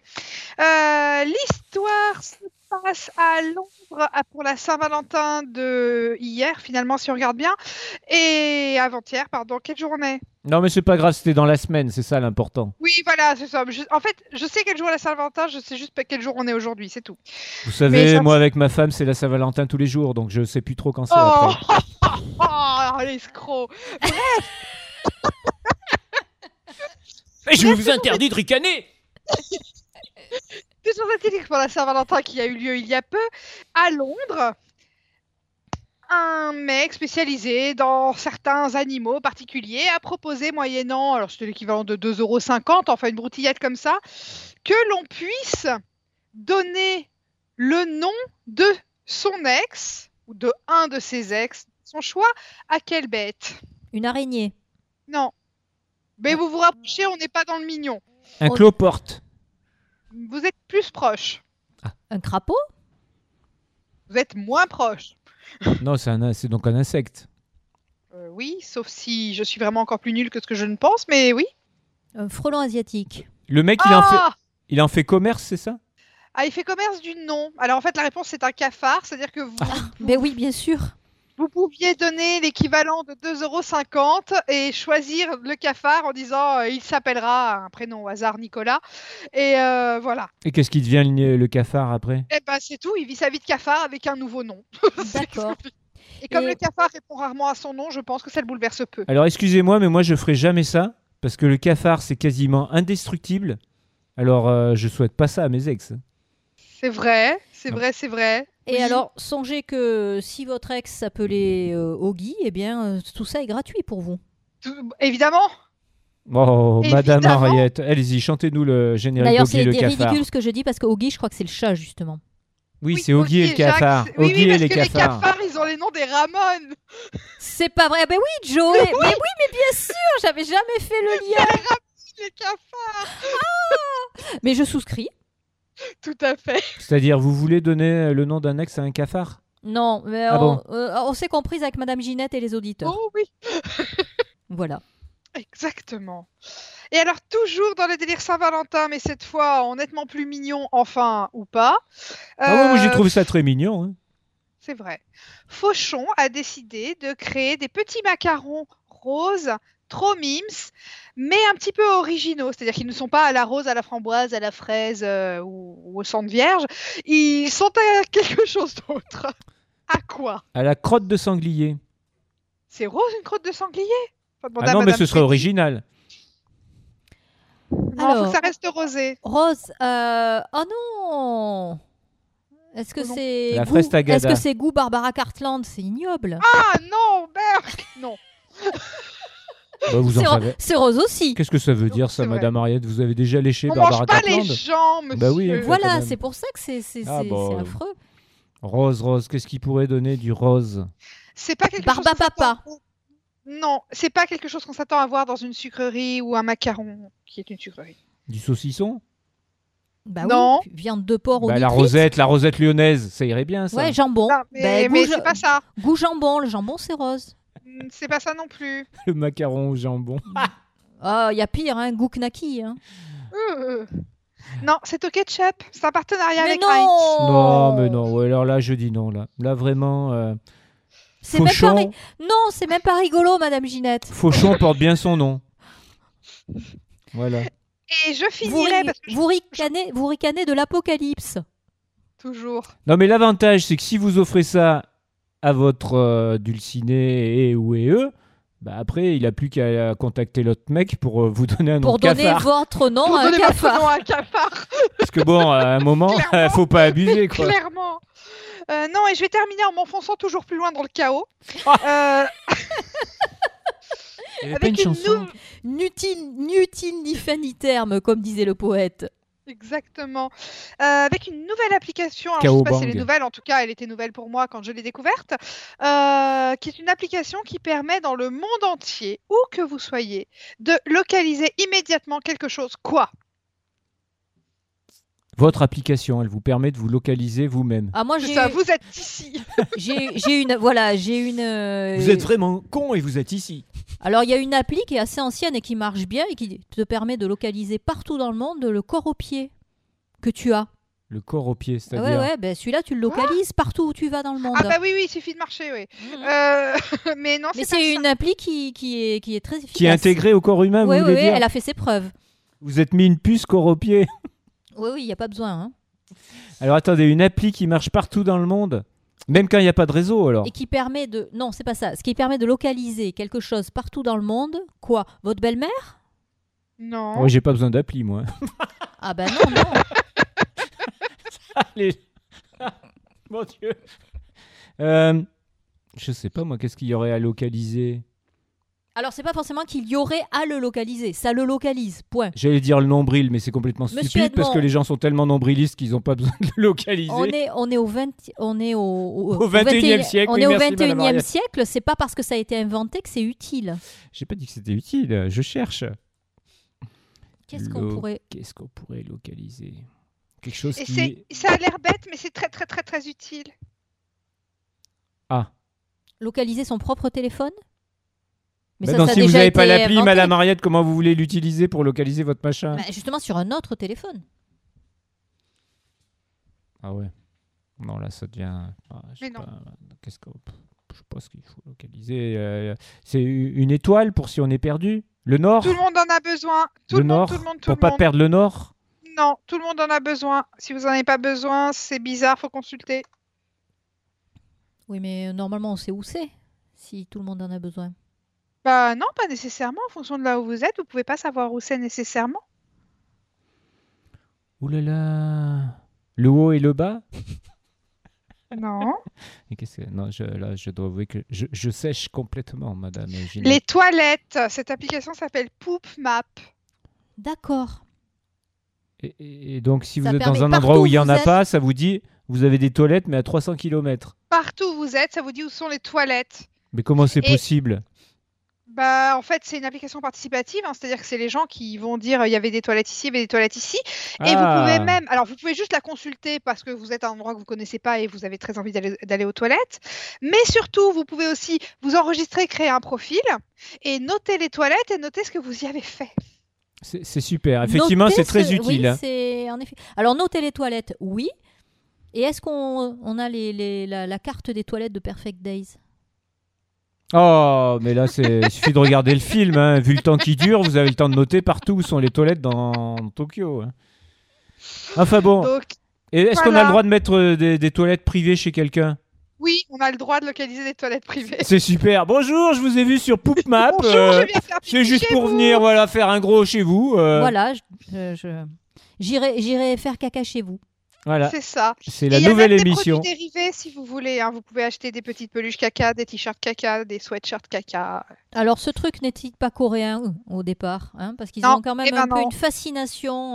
L'histoire se passe à Londres pour la Saint-Valentin de hier, finalement, si on regarde bien. Et avant-hier, pardon, quelle journée? Non, mais c'est pas grave, c'était dans la semaine, c'est ça l'important. Oui, voilà, c'est ça. En fait, je sais quel jour est la Saint-Valentin, je sais juste pas quel jour on est aujourd'hui, c'est tout. Vous savez, moi avec ma femme, c'est la Saint-Valentin tous les jours, donc je sais plus trop quand c'est après. Oh, l'escroc. Mais je vous interdis de ricaner. Toujours est-il que pour la Saint-Valentin qui a eu lieu il y a peu, à Londres, un mec spécialisé dans certains animaux particuliers a proposé moyennant, alors c'était l'équivalent de 2,50 €, enfin une broutillette comme ça, que l'on puisse donner le nom de son ex, ou de un de ses ex, son choix, à quelle bête? Une araignée. Non. Mais vous vous rapprochez, on n'est pas dans le mignon. Un cloporte. Vous êtes plus proche. Un crapaud? Vous êtes moins proche. Non, c'est donc un insecte. Oui, sauf si je suis vraiment encore plus nulle que ce que je ne pense, mais oui. Un frelon asiatique. Le mec, il en fait commerce, c'est ça? Ah, il fait commerce du nom. Alors en fait, la réponse c'est un cafard, c'est-à-dire que Ben oui, bien sûr. vous pouviez donner l'équivalent de 2,50 € et choisir le cafard en disant il s'appellera un prénom au hasard Nicolas. Et voilà. Et qu'est-ce qui devient le cafard après? Et ben c'est tout, il vit sa vie de cafard avec un nouveau nom. D'accord. Et comme le cafard répond rarement à son nom, je pense que ça le bouleverse peu. Alors excusez-moi, mais moi je ferai jamais ça, parce que le cafard c'est quasiment indestructible. Alors je souhaite pas ça à mes ex. C'est vrai, c'est vrai, c'est vrai. Et Oui. alors, songez que si votre ex s'appelait Oggy, eh bien, tout ça est gratuit pour vous. Évidemment. Oh, Madame Évidemment. Henriette, allez-y, chantez-nous le générique D'ailleurs, d'Oggy c'est le cafard. ridicule ce que je dis parce que Oggy, je crois que c'est le chat, justement. Oui, c'est Oggy et le Jacques, cafard. oui, Oggy parce et les que cafards. les cafards, ils ont les noms des Ramones. C'est pas vrai. Ben oui, Joey. Mais oui, mais bien sûr, j'avais jamais fait le lien. Les cafards. Mais je souscris. Tout à fait. C'est-à-dire, vous voulez donner le nom d'un ex à un cafard? Non, mais Ah bon on s'est comprise avec Madame Ginette et les auditeurs. Oh oui. Voilà. Exactement. Et alors, toujours dans le délire Saint-Valentin, mais cette fois en nettement plus mignon, enfin, ou pas. Ah bon, moi j'ai trouvé ça très mignon. Hein. C'est vrai. Fauchon a décidé de créer des petits macarons roses, trop mimes, mais un petit peu originaux. C'est-à-dire qu'ils ne sont pas à la rose, à la framboise, à la fraise ou au sang de vierge. Ils sont à quelque chose d'autre. À quoi? À la crotte de sanglier. C'est rose, une crotte de sanglier? Faut demander Ah à non, mais Madame ce serait Freddy. original. Non, faut Alors. que ça reste rosé. Rose. Oh non. Est-ce que Oh non. c'est La goût... fraise Tagada. Est-ce que c'est goût Barbara Cartland? C'est ignoble. Ah non, merde. Non. Bah, vous en C'est savez. c'est rose aussi. Qu'est-ce que ça veut Non, dire, c'est ça, vrai. Madame Henriette? Vous avez déjà léché On Barbara mange pas Cartland? les gens, monsieur. Bah oui, Voilà, quand même. c'est pour ça que c'est Ah bon. affreux. Rose, rose. Qu'est-ce qui pourrait donner du rose? C'est pas quelque chose. Barbapapa. Non, c'est pas quelque chose qu'on s'attend à voir dans une sucrerie ou un macaron qui est une sucrerie. Du saucisson? Bah Non. oui, viande de porc au La nitrite. rosette lyonnaise, ça irait bien ça. Ouais, jambon. Non, mais goût, c'est pas ça. goût jambon, le jambon c'est rose. C'est pas ça non plus. Le macaron au jambon. Ah, il y a pire, hein, goût knacki. Hein. Non, c'est au ketchup. C'est un partenariat Mais avec non Heinz. Non, mais non. Ouais, alors là, je dis non. Là vraiment, C'est même pas Fauchon, Non, c'est même pas rigolo, Madame Ginette. Fauchon porte bien son nom. Voilà. Et je Vous, finirai parce que vous ricanez de l'apocalypse. toujours. Non, mais l'avantage, c'est que si vous offrez ça à votre dulciné et ou et eux, bah après, il a plus qu'à contacter l'autre mec pour vous donner un nom Pour de donner cafard. votre nom Pour à un donner votre cafard. nom à un cafard. Parce que bon, à un moment, Clairement. faut pas abuser, quoi. Clairement. Non, et je vais terminer en m'enfonçant toujours plus loin dans le chaos. Il y avait pas Avec une une chanson. Nutile ni faniterme, comme disait le poète. Exactement. Avec une nouvelle application, alors je Kao sais pas si elle est Bang. nouvelle, en tout cas elle était nouvelle pour moi quand je l'ai découverte, qui est une application qui permet dans le monde entier, où que vous soyez, de localiser immédiatement quelque chose. Quoi? Votre application, elle vous permet de vous localiser vous-même. Ah, moi, C'est ça, vous êtes ici. j'ai une. Voilà, j'ai une. Vous êtes vraiment con et vous êtes ici. Alors, il y a une appli qui est assez ancienne et qui marche bien et qui te permet de localiser partout dans le monde le corps au pied que tu as. Le corps au pied, Ah c'est-à-dire. ouais, ben celui-là, tu le localises partout où tu vas dans le monde. Ah bah oui, il suffit de marcher, oui. Mhm. Mais non, Mais c'est pas c'est ça. une appli qui est très efficace. Qui est intégrée au corps humain, Oui, vous oui, voulez dire elle a fait ses preuves. Vous êtes mis une puce corps au pied. Oui, il n'y a pas besoin. Hein. Alors attendez, une appli qui marche partout dans le monde, même quand il n'y a pas de réseau alors. Et qui permet de... Non, c'est pas ça. Ce qui permet de localiser quelque chose partout dans le monde. Quoi? Votre belle-mère? Non. Ouais, j'ai pas besoin d'appli moi. Ah ben non, non. Allez. Mon Dieu. Je sais pas moi, qu'est-ce qu'il y aurait à localiser? Alors, c'est pas forcément qu'il y aurait à le localiser. Ça le localise, point. J'allais dire le nombril, mais c'est complètement Monsieur stupide parce Edmond. que les gens sont tellement nombrilistes qu'ils n'ont pas besoin de le localiser. On est au 21e siècle, On oui, est au merci, Madame 21e Ariette. siècle. C'est pas parce que ça a été inventé que c'est utile. J'ai pas dit que c'était utile, je cherche. Qu'est-ce qu'on pourrait... Qu'est-ce qu'on pourrait localiser? Quelque chose Et qui... ça a l'air bête, mais c'est très très très très utile. Ah. Localiser son propre téléphone? Mais Bah ça, non, ça a si vous déjà n'avez pas été l'appli, inventé. Madame Ariette, comment vous voulez l'utiliser pour localiser votre machin? Bah, justement, sur un autre téléphone. Ah ouais. Non, là, ça devient... je sais Mais non. pas, qu'est-ce que... Je sais pas ce qu'il faut localiser. C'est une étoile pour si on est perdu? Le nord? Tout le monde en a besoin. Tout Le le monde, nord? tout le monde, tout Pour le pas monde. perdre le nord? Non, tout le monde en a besoin. Si vous n'en avez pas besoin, c'est bizarre, faut consulter. Oui, mais normalement, on sait où c'est, si tout le monde en a besoin. Bah non, pas nécessairement. En fonction de là où vous êtes, vous pouvez pas savoir où c'est nécessairement. Ouh là là. Le haut et le bas? Non. Et qu'est-ce que... Non, là, je dois avouer que je sèche complètement, Madame Ginette. Les toilettes. Cette application s'appelle Poop Map. D'accord. Et donc, si vous Ça êtes dans permet un endroit partout où il n'y où en vous a êtes. pas, ça vous dit, vous avez des toilettes, mais à 300 km. Partout où vous êtes, ça vous dit où sont les toilettes. Mais comment c'est Et- possible? Bah, en fait, c'est une application participative, hein, c'est-à-dire que c'est les gens qui vont dire il y avait des toilettes ici, il y avait des toilettes ici. Et vous pouvez même, alors vous pouvez juste la consulter parce que vous êtes à un endroit que vous connaissez pas et vous avez très envie d'aller aux toilettes. Mais surtout, vous pouvez aussi vous enregistrer, créer un profil et noter les toilettes et noter ce que vous y avez fait. C'est super. Effectivement, Noter c'est très ce- utile. Oui, hein. c'est en effet. Alors, noter les toilettes, oui. Et est-ce qu'on a la carte des toilettes de Perfect Days? Oh, mais là, il suffit de regarder le film. Hein. Vu le temps qui dure, vous avez le temps de noter partout où sont les toilettes dans Tokyo. Hein. Enfin bon. Donc, Et est-ce qu'on a voilà. le droit de mettre des toilettes privées chez quelqu'un? oui, on a le droit de localiser des toilettes privées. C'est super. Bonjour, je vous ai vu sur Poop Map. Bonjour, je viens faire C'est pipi juste chez pour vous. venir voilà, faire un gros chez vous. Voilà, j'irai faire caca chez vous. Voilà. C'est ça. C'est Et la il y a nouvelle même des émission. produits dérivés si vous voulez. Hein. Vous pouvez acheter des petites peluches caca, des t-shirts caca, des sweatshirts caca. Alors, ce truc n'est-il pas coréen au départ, hein, parce qu'ils Non, ont quand même eh ben un peu non. une fascination.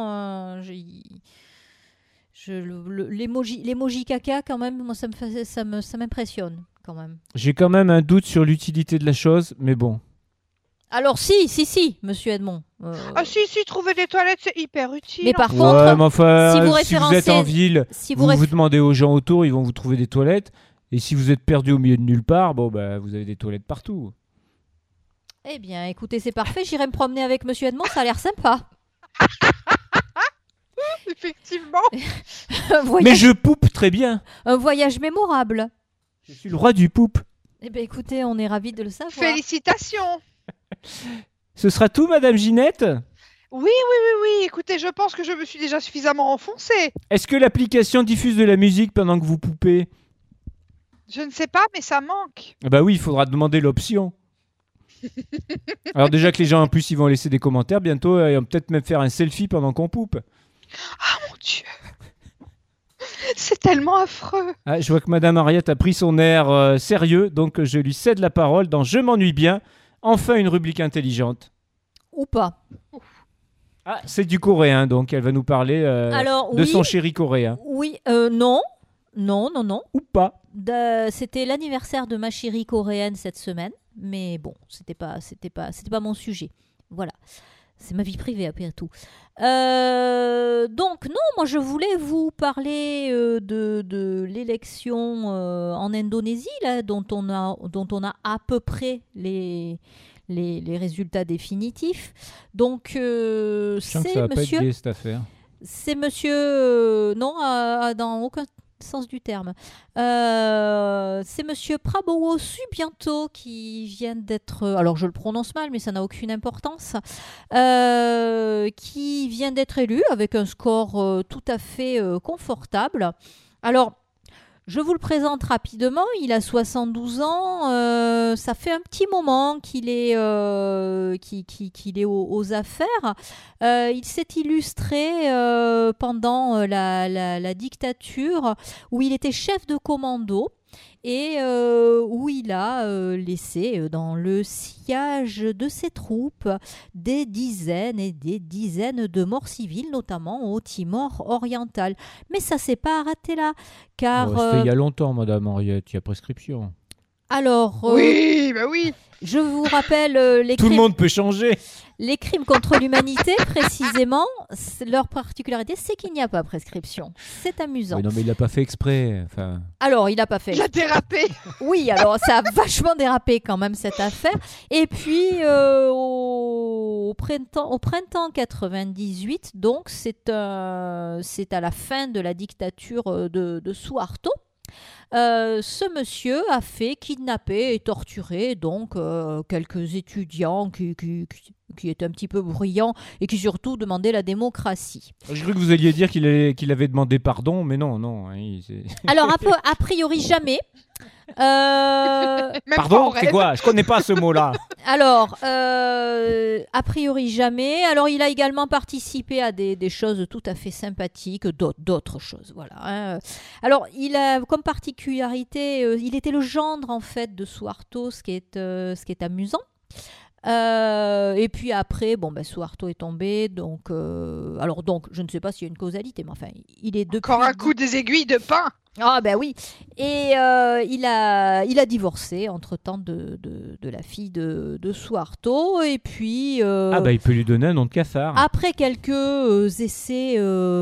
L'emoji caca, quand même, moi, ça m'impressionne. quand même. J'ai quand même un doute sur l'utilité de la chose, mais bon. Alors si, monsieur Edmond. Ah si, trouver des toilettes, c'est hyper utile. Mais par Ouais, contre, mais enfin, si vous si vous êtes en référencez- ville, si vous vous vous demandez aux gens autour, ils vont vous trouver des toilettes. Et si vous êtes perdu au milieu de nulle part, bon, bah, vous avez des toilettes partout. Eh bien, écoutez, c'est parfait. J'irai me promener avec monsieur Edmond, ça a l'air sympa. Effectivement. un, Mais voyage, je poupe très bien. un voyage mémorable. Je suis le roi du poupe. Eh bien, écoutez, on est ravis de le savoir. Félicitations. Ce sera tout, Madame Ginette? Oui. Écoutez, je pense que je me suis déjà suffisamment enfoncée. Est-ce que l'application diffuse de la musique pendant que vous poupez? Je ne sais pas, mais ça manque. Ah bah oui, il faudra demander l'option. Alors déjà que les gens en plus ils vont laisser des commentaires bientôt, ils vont peut-être même faire un selfie pendant qu'on poupe. Ah mon Dieu. C'est tellement affreux. Ah, je vois que Madame Ariette a pris son air sérieux, donc je lui cède la parole dans Je m'ennuie bien. Enfin une rubrique intelligente. Ou pas. Ah, c'est du coréen, donc elle va nous parler Alors, de oui, son chéri coréen. oui, non. Ou pas. C'était l'anniversaire de ma chérie coréenne cette semaine, mais bon, c'était pas mon sujet. Voilà, c'est ma vie privée après tout. Donc non, moi je voulais vous parler de l'élection en Indonésie là, dont on a à peu près les résultats définitifs. Donc Je sens que ça va pas être gai, cette affaire. c'est non, dans aucun sens du terme. C'est monsieur Prabowo Subianto qui vient d'être, alors je le prononce mal mais ça n'a aucune importance, qui vient d'être élu avec un score tout à fait confortable. Alors, je vous le présente rapidement, il a 72 ans, ça fait un petit moment qu'il est, qu'il est aux affaires. Il s'est illustré pendant la dictature où il était chef de commando et où il a laissé dans le sillage de ses troupes des dizaines et des dizaines de morts civiles, notamment au Timor oriental. Mais ça s'est pas arrêté là, car... C'était il y a longtemps, Madame Henriette, il y a prescription. Alors, Oui, bah oui. je vous rappelle Tout le monde peut changer. les crimes contre l'humanité, précisément, leur particularité, c'est qu'il n'y a pas prescription. C'est amusant. Oui, non, mais il l'a pas fait exprès. Enfin, Alors, il n'a pas fait. Il a dérapé. Oui, alors ça a vachement dérapé quand même cette affaire. Et puis au printemps 98, donc c'est à la fin de la dictature de Suharto. Ce monsieur a fait kidnapper et torturer donc quelques étudiants qui étaient un petit peu bruyants et qui surtout demandaient la démocratie. j'ai cru que vous alliez dire qu'il avait demandé pardon, mais non. Hein, Alors a priori jamais. Même pas en Pardon, rêve. c'est quoi? Je connais pas ce mot-là. Alors, a priori jamais. Alors, il a également participé à des choses tout à fait sympathiques, d'autres choses, voilà. Hein. Alors, il a comme particularité, il était le gendre en fait de Suharto, ce qui est amusant. Et puis après, Suharto est tombé, donc je ne sais pas s'il y a une causalité, mais enfin, il est depuis. Encore un coup des aiguilles de pain. Ah ben oui. Et il a divorcé entre-temps de la fille de Suharto. Et puis... Il peut lui donner un nom de cafard. Après quelques essais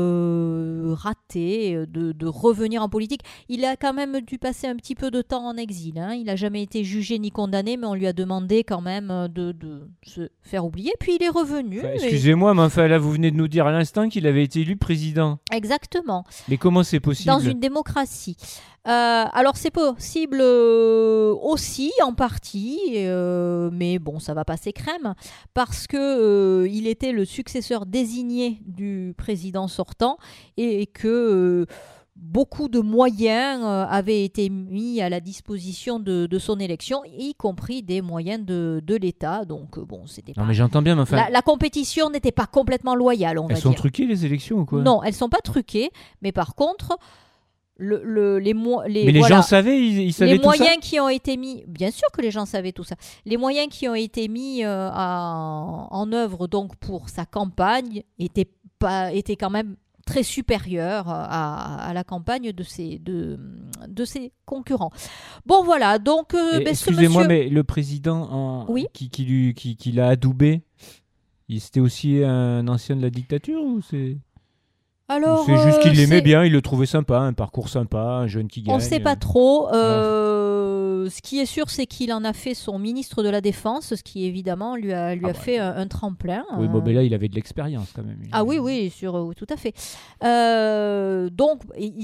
ratés de revenir en politique, il a quand même dû passer un petit peu de temps en exil. Hein. Il n'a jamais été jugé ni condamné, mais on lui a demandé quand même de se faire oublier. Puis il est revenu. Enfin, excusez-moi, mais enfin là, vous venez de nous dire à l'instant qu'il avait été élu président. Exactement. Mais comment c'est possible? Dans une démocratie. Alors c'est possible aussi en partie, mais bon, ça va passer crème parce que il était le successeur désigné du président sortant et que beaucoup de moyens avaient été mis à la disposition de son élection, y compris des moyens de l'État. Donc c'était pas... Non mais j'entends bien, mais enfin... La compétition n'était pas complètement loyale, on va dire. Elles sont truquées les élections ou quoi? Non, elles sont pas truquées, mais par contre... Mais les gens savaient, ils savaient les tout ça. moyens qui ont été mis, bien sûr que les gens savaient tout ça. Les moyens qui ont été mis en œuvre donc pour sa campagne étaient quand même très supérieurs à la campagne de ses concurrents. Bon, voilà, donc Et ce excusez-moi, monsieur... mais le président Oui. qui l'a adoubé, c'était aussi un ancien de la dictature ou c'est... Alors, Ou c'est juste qu'il l'aimait c'est- bien, il le trouvait sympa, un parcours sympa, un jeune qui gagne. On ne sait pas trop. Ce qui est sûr, c'est qu'il en a fait son ministre de la Défense, ce qui évidemment lui a bah, fait un tremplin. Oui, bon, mais là, il avait de l'expérience quand même. Ah oui, oui, oui, tout à fait. Donc,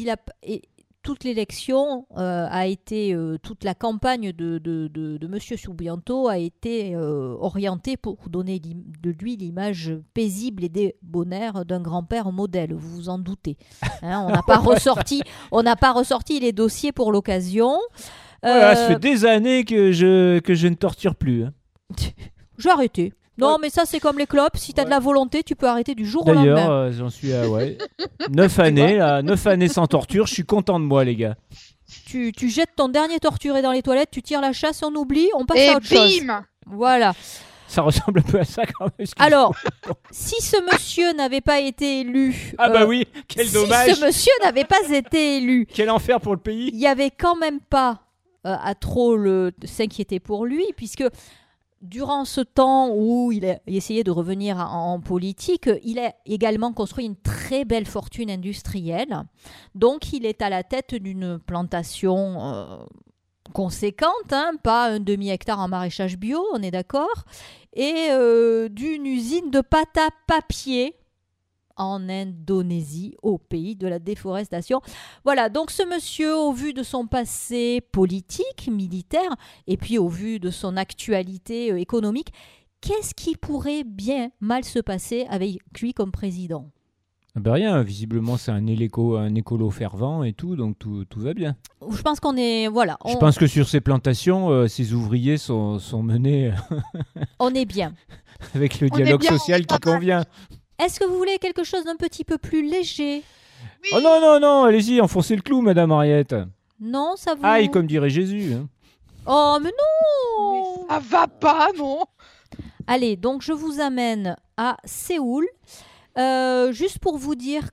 toute l'élection a été, toute la campagne de Monsieur Subianto a été orientée pour donner de lui l'image paisible et débonnaire d'un grand-père modèle. Vous vous en doutez. Hein, on n'a pas ressorti les dossiers pour l'occasion. Voilà, ça fait des années que je ne torture plus. Hein. J'ai arrêté. Non, Ouais. mais ça, c'est comme les clopes. Si tu as de Ouais. la volonté, tu peux arrêter du jour au lendemain. D'ailleurs, j'en suis à 9 années, là, 9 années sans torture, je suis content de moi, les gars. Tu jettes ton dernier torturé dans les toilettes, tu tires la chasse, on oublie, on passe Et à autre chose. bim Voilà. Ça ressemble un peu à ça quand même. excuse-moi. Alors, si ce monsieur n'avait pas été élu... Ah bah oui, quel dommage. Si ce monsieur n'avait pas été élu, Quel enfer pour le pays. il n'y avait quand même pas à trop s'inquiéter pour lui, puisque durant ce temps où il essayait de revenir en politique, il a également construit une très belle fortune industrielle. Donc, il est à la tête d'une plantation conséquente, hein, pas un demi-hectare en maraîchage bio, on est d'accord, et d'une usine de pâte à papier en Indonésie, au pays de la déforestation. Voilà, donc ce monsieur, au vu de son passé politique, militaire, et puis au vu de son actualité économique, qu'est-ce qui pourrait bien mal se passer avec lui comme président ? Ah bah rien, visiblement c'est un écolo fervent et tout, donc tout va bien. Je pense qu'on est... Voilà, Je pense que sur ces plantations, ces ouvriers sont menés on est bien. avec le On est dialogue bien, social on qui est pas mal. convient. Est-ce que vous voulez quelque chose d'un petit peu plus léger ? Oui. Oh non, allez-y, enfoncez le clou, Madame Henriette. Non, ça vous... Aïe, comme dirait Jésus. Hein. Oh, mais Mais non ça va pas, non. Allez, donc je vous amène à Séoul. Juste pour vous dire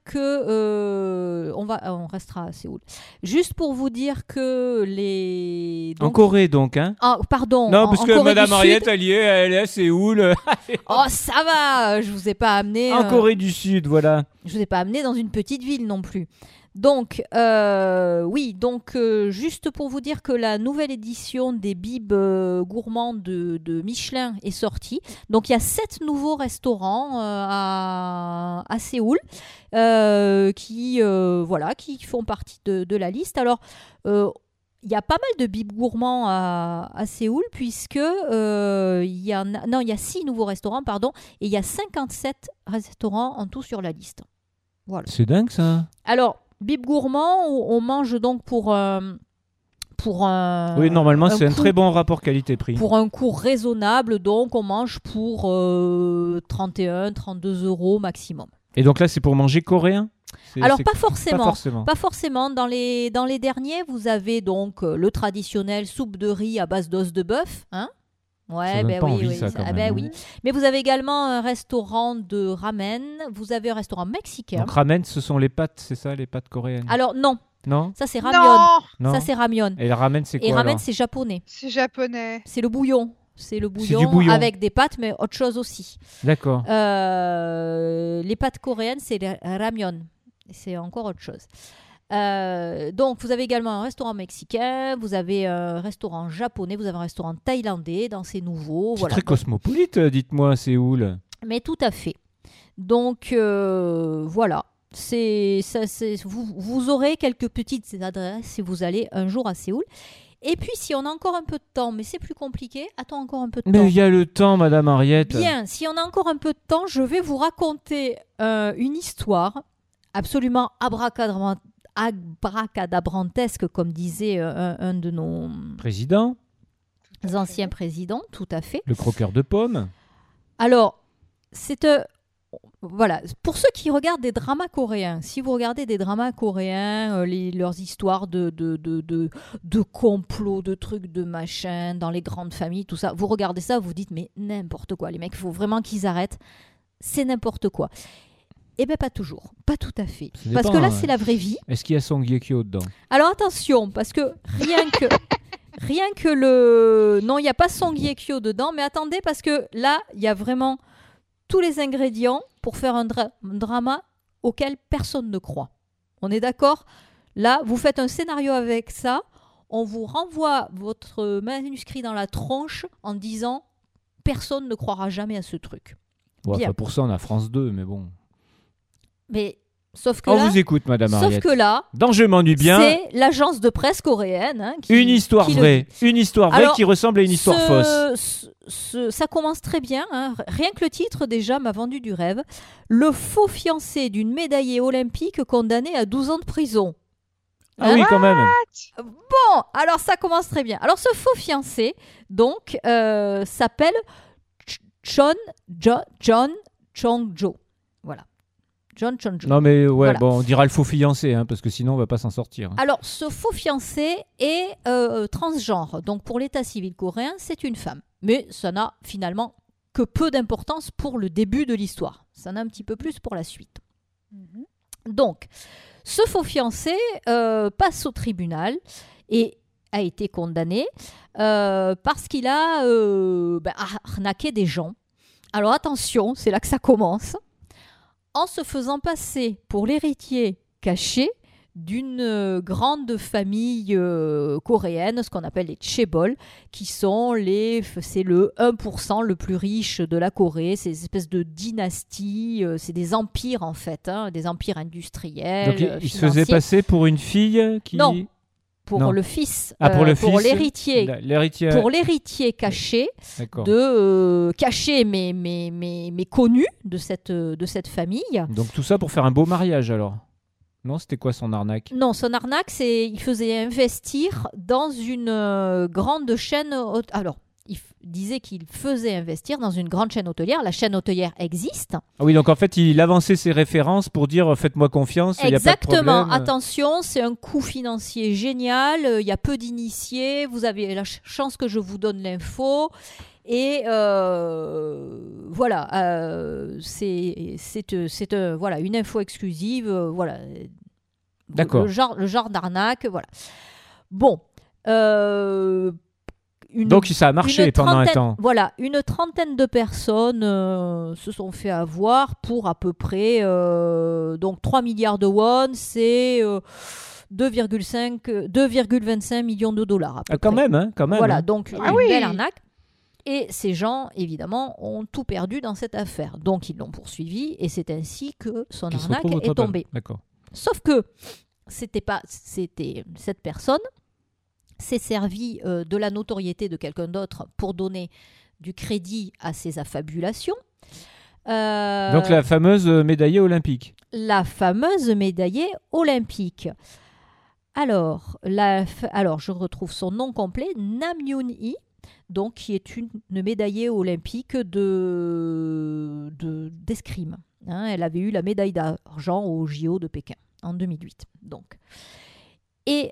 que on restera à Séoul. Juste pour vous dire que En Corée, donc, hein. Ah, pardon. Non, parce en que Corée Madame du Henriette, Sud. elle est à Séoul. Oh, ça va. Je vous ai pas amené. En Corée du Sud, voilà. Je vous ai pas amené dans une petite ville non plus. Donc, oui, donc juste pour vous dire que la nouvelle édition des bibs gourmands de Michelin est sortie. Donc, il y a 7 nouveaux restaurants à Séoul qui font partie de la liste. Alors, il y a pas mal de bibs gourmands à Séoul puisque il y a 6 nouveaux restaurants, pardon, et il y a 57 restaurants en tout sur la liste. Voilà. C'est dingue, ça. Alors, bib gourmand, on mange donc pour un Oui, normalement, c'est un coût- très bon rapport qualité-prix. pour un coût raisonnable, donc on mange pour 31, 32 euros maximum. Et donc là, c'est pour manger coréen. Alors, pas Pas forcément. forcément. Pas forcément. Dans les derniers, vous avez donc le traditionnel soupe de riz à base d'os de bœuf. Hein, ouais, Ça donne ben pas oui, envie, oui, ça, quand ah même, ben hein. oui. Mais vous avez également un restaurant de ramen. Vous avez un restaurant mexicain. Donc ramen, ce sont les pâtes, c'est ça, les pâtes coréennes. Alors non, Non, ça c'est ramyeon. Non, non. Ça c'est ramyeon. Et le ramen, c'est quoi Et ramen alors c'est japonais. c'est japonais. C'est le bouillon. C'est le du bouillon, bouillon. avec des pâtes, mais autre chose aussi. D'accord. Les pâtes coréennes, c'est le ramyeon. C'est encore autre chose. Donc, vous avez également un restaurant mexicain, vous avez un restaurant japonais, vous avez un restaurant thaïlandais dans ces nouveaux. C'est Voilà. très cosmopolite, dites-moi, Séoul. Mais tout à fait. Donc, voilà. Vous aurez quelques petites adresses si vous allez un jour à Séoul. Et puis, si on a encore un peu de temps, mais c'est plus compliqué, attends encore un peu de temps. Mais il y a le temps, Madame Henriette. Bien, si on a encore un peu de temps, je vais vous raconter une histoire absolument abracadabrantesque, comme disait un de nos Président, anciens présidents, tout à fait. le croqueur de pommes. Alors, voilà, pour ceux qui regardent des dramas coréens, si vous regardez des dramas coréens, leurs histoires de complots, de trucs, de machin, dans les grandes familles, tout ça, vous regardez ça, vous dites, mais n'importe quoi, les mecs, il faut vraiment qu'ils arrêtent, c'est n'importe quoi. Eh bien, pas toujours, pas tout à fait. Ça Parce dépend, que là, hein. c'est la vraie vie. Est-ce qu'il y a Son Gyekyo dedans? Alors attention, parce que rien que le... Non, il n'y a pas Song Ye-kyo dedans, mais attendez, parce que là, il y a vraiment tous les ingrédients pour faire un drama auquel personne ne croit. On est d'accord? Là, vous faites un scénario avec ça, on vous renvoie votre manuscrit dans la tronche en disant « Personne ne croira jamais à ce truc Ouais, Bien. enfin, pour ça, on a France 2, mais bon. ». Mais sauf que On là, vous écoute, Madame sauf Ariette. que là, Dans Je m'ennuie bien, c'est l'agence de presse coréenne qui, une histoire qui le vraie. dit. Une histoire vraie Alors, qui ressemble à une histoire fausse. Ça commence très bien. Hein. Rien que le titre, déjà, m'a vendu du rêve. Le faux fiancé d'une médaillée olympique condamnée à 12 ans de prison. Ah oui, quand même. Bon, alors ça commence très bien. Alors, ce faux fiancé, donc, s'appelle John Chong-jo. Voilà. John Chong-jo. Non, mais ouais, Voilà. bon, on dira le faux fiancé, hein, parce que sinon, on va pas s'en sortir. Alors, ce faux fiancé est transgenre. Donc, pour l'état civil coréen, c'est une femme. Mais ça n'a finalement que peu d'importance pour le début de l'histoire. Ça en a un petit peu plus pour la suite. Donc, ce faux fiancé passe au tribunal et a été condamné parce qu'il a arnaqué des gens. Alors, attention, c'est là que ça commence. En se faisant passer pour l'héritier caché d'une grande famille coréenne, ce qu'on appelle les chaebol, qui sont c'est le 1% le plus riche de la Corée, c'est des espèces de dynasties, c'est des empires en fait, hein, des empires industriels, Donc, il se faisait financiers. passer pour une fille qui... Non. Pour Non. le fils, Ah, pour le pour fils, l'héritier, L'héritier... pour l'héritier caché, D'accord. caché mais connu de cette famille. Donc, tout ça pour faire un beau mariage, alors? Non, c'était quoi son arnaque? Non, son arnaque, c'est il faisait investir dans une grande chaîne. Alors, il disait qu'il faisait investir dans une grande chaîne hôtelière. La chaîne hôtelière existe. Ah oui, donc en fait, il avançait ses références pour dire faites-moi confiance, il n'y a pas de Exactement. problème. Attention, c'est un coût financier génial. Il y a peu d'initiés. Vous avez la chance que je vous donne l'info. Et voilà, c'est voilà, une info exclusive. Voilà. D'accord. Le genre d'arnaque. Voilà. Bon. Donc ça a marché pendant un temps. Voilà, une trentaine de personnes se sont fait avoir pour à peu près donc 3 milliards de won, c'est 2,25 millions de dollars à peu Quand près. même, hein, quand même. Voilà, hein. donc une oui. belle arnaque. Et ces gens, évidemment, ont tout perdu dans cette affaire. Donc ils l'ont poursuivi et c'est ainsi que son Qui se arnaque retrouve au est tribunal. tombée. D'accord. Sauf que c'était cette personne s'est servi de la notoriété de quelqu'un d'autre pour donner du crédit à ses affabulations. Donc la fameuse médaillée olympique. La fameuse médaillée olympique. Alors, je retrouve son nom complet, Nam Yoon-hee, donc qui est une médaillée olympique d'escrime. Hein, elle avait eu la médaille d'argent au JO de Pékin en 2008. Donc. Et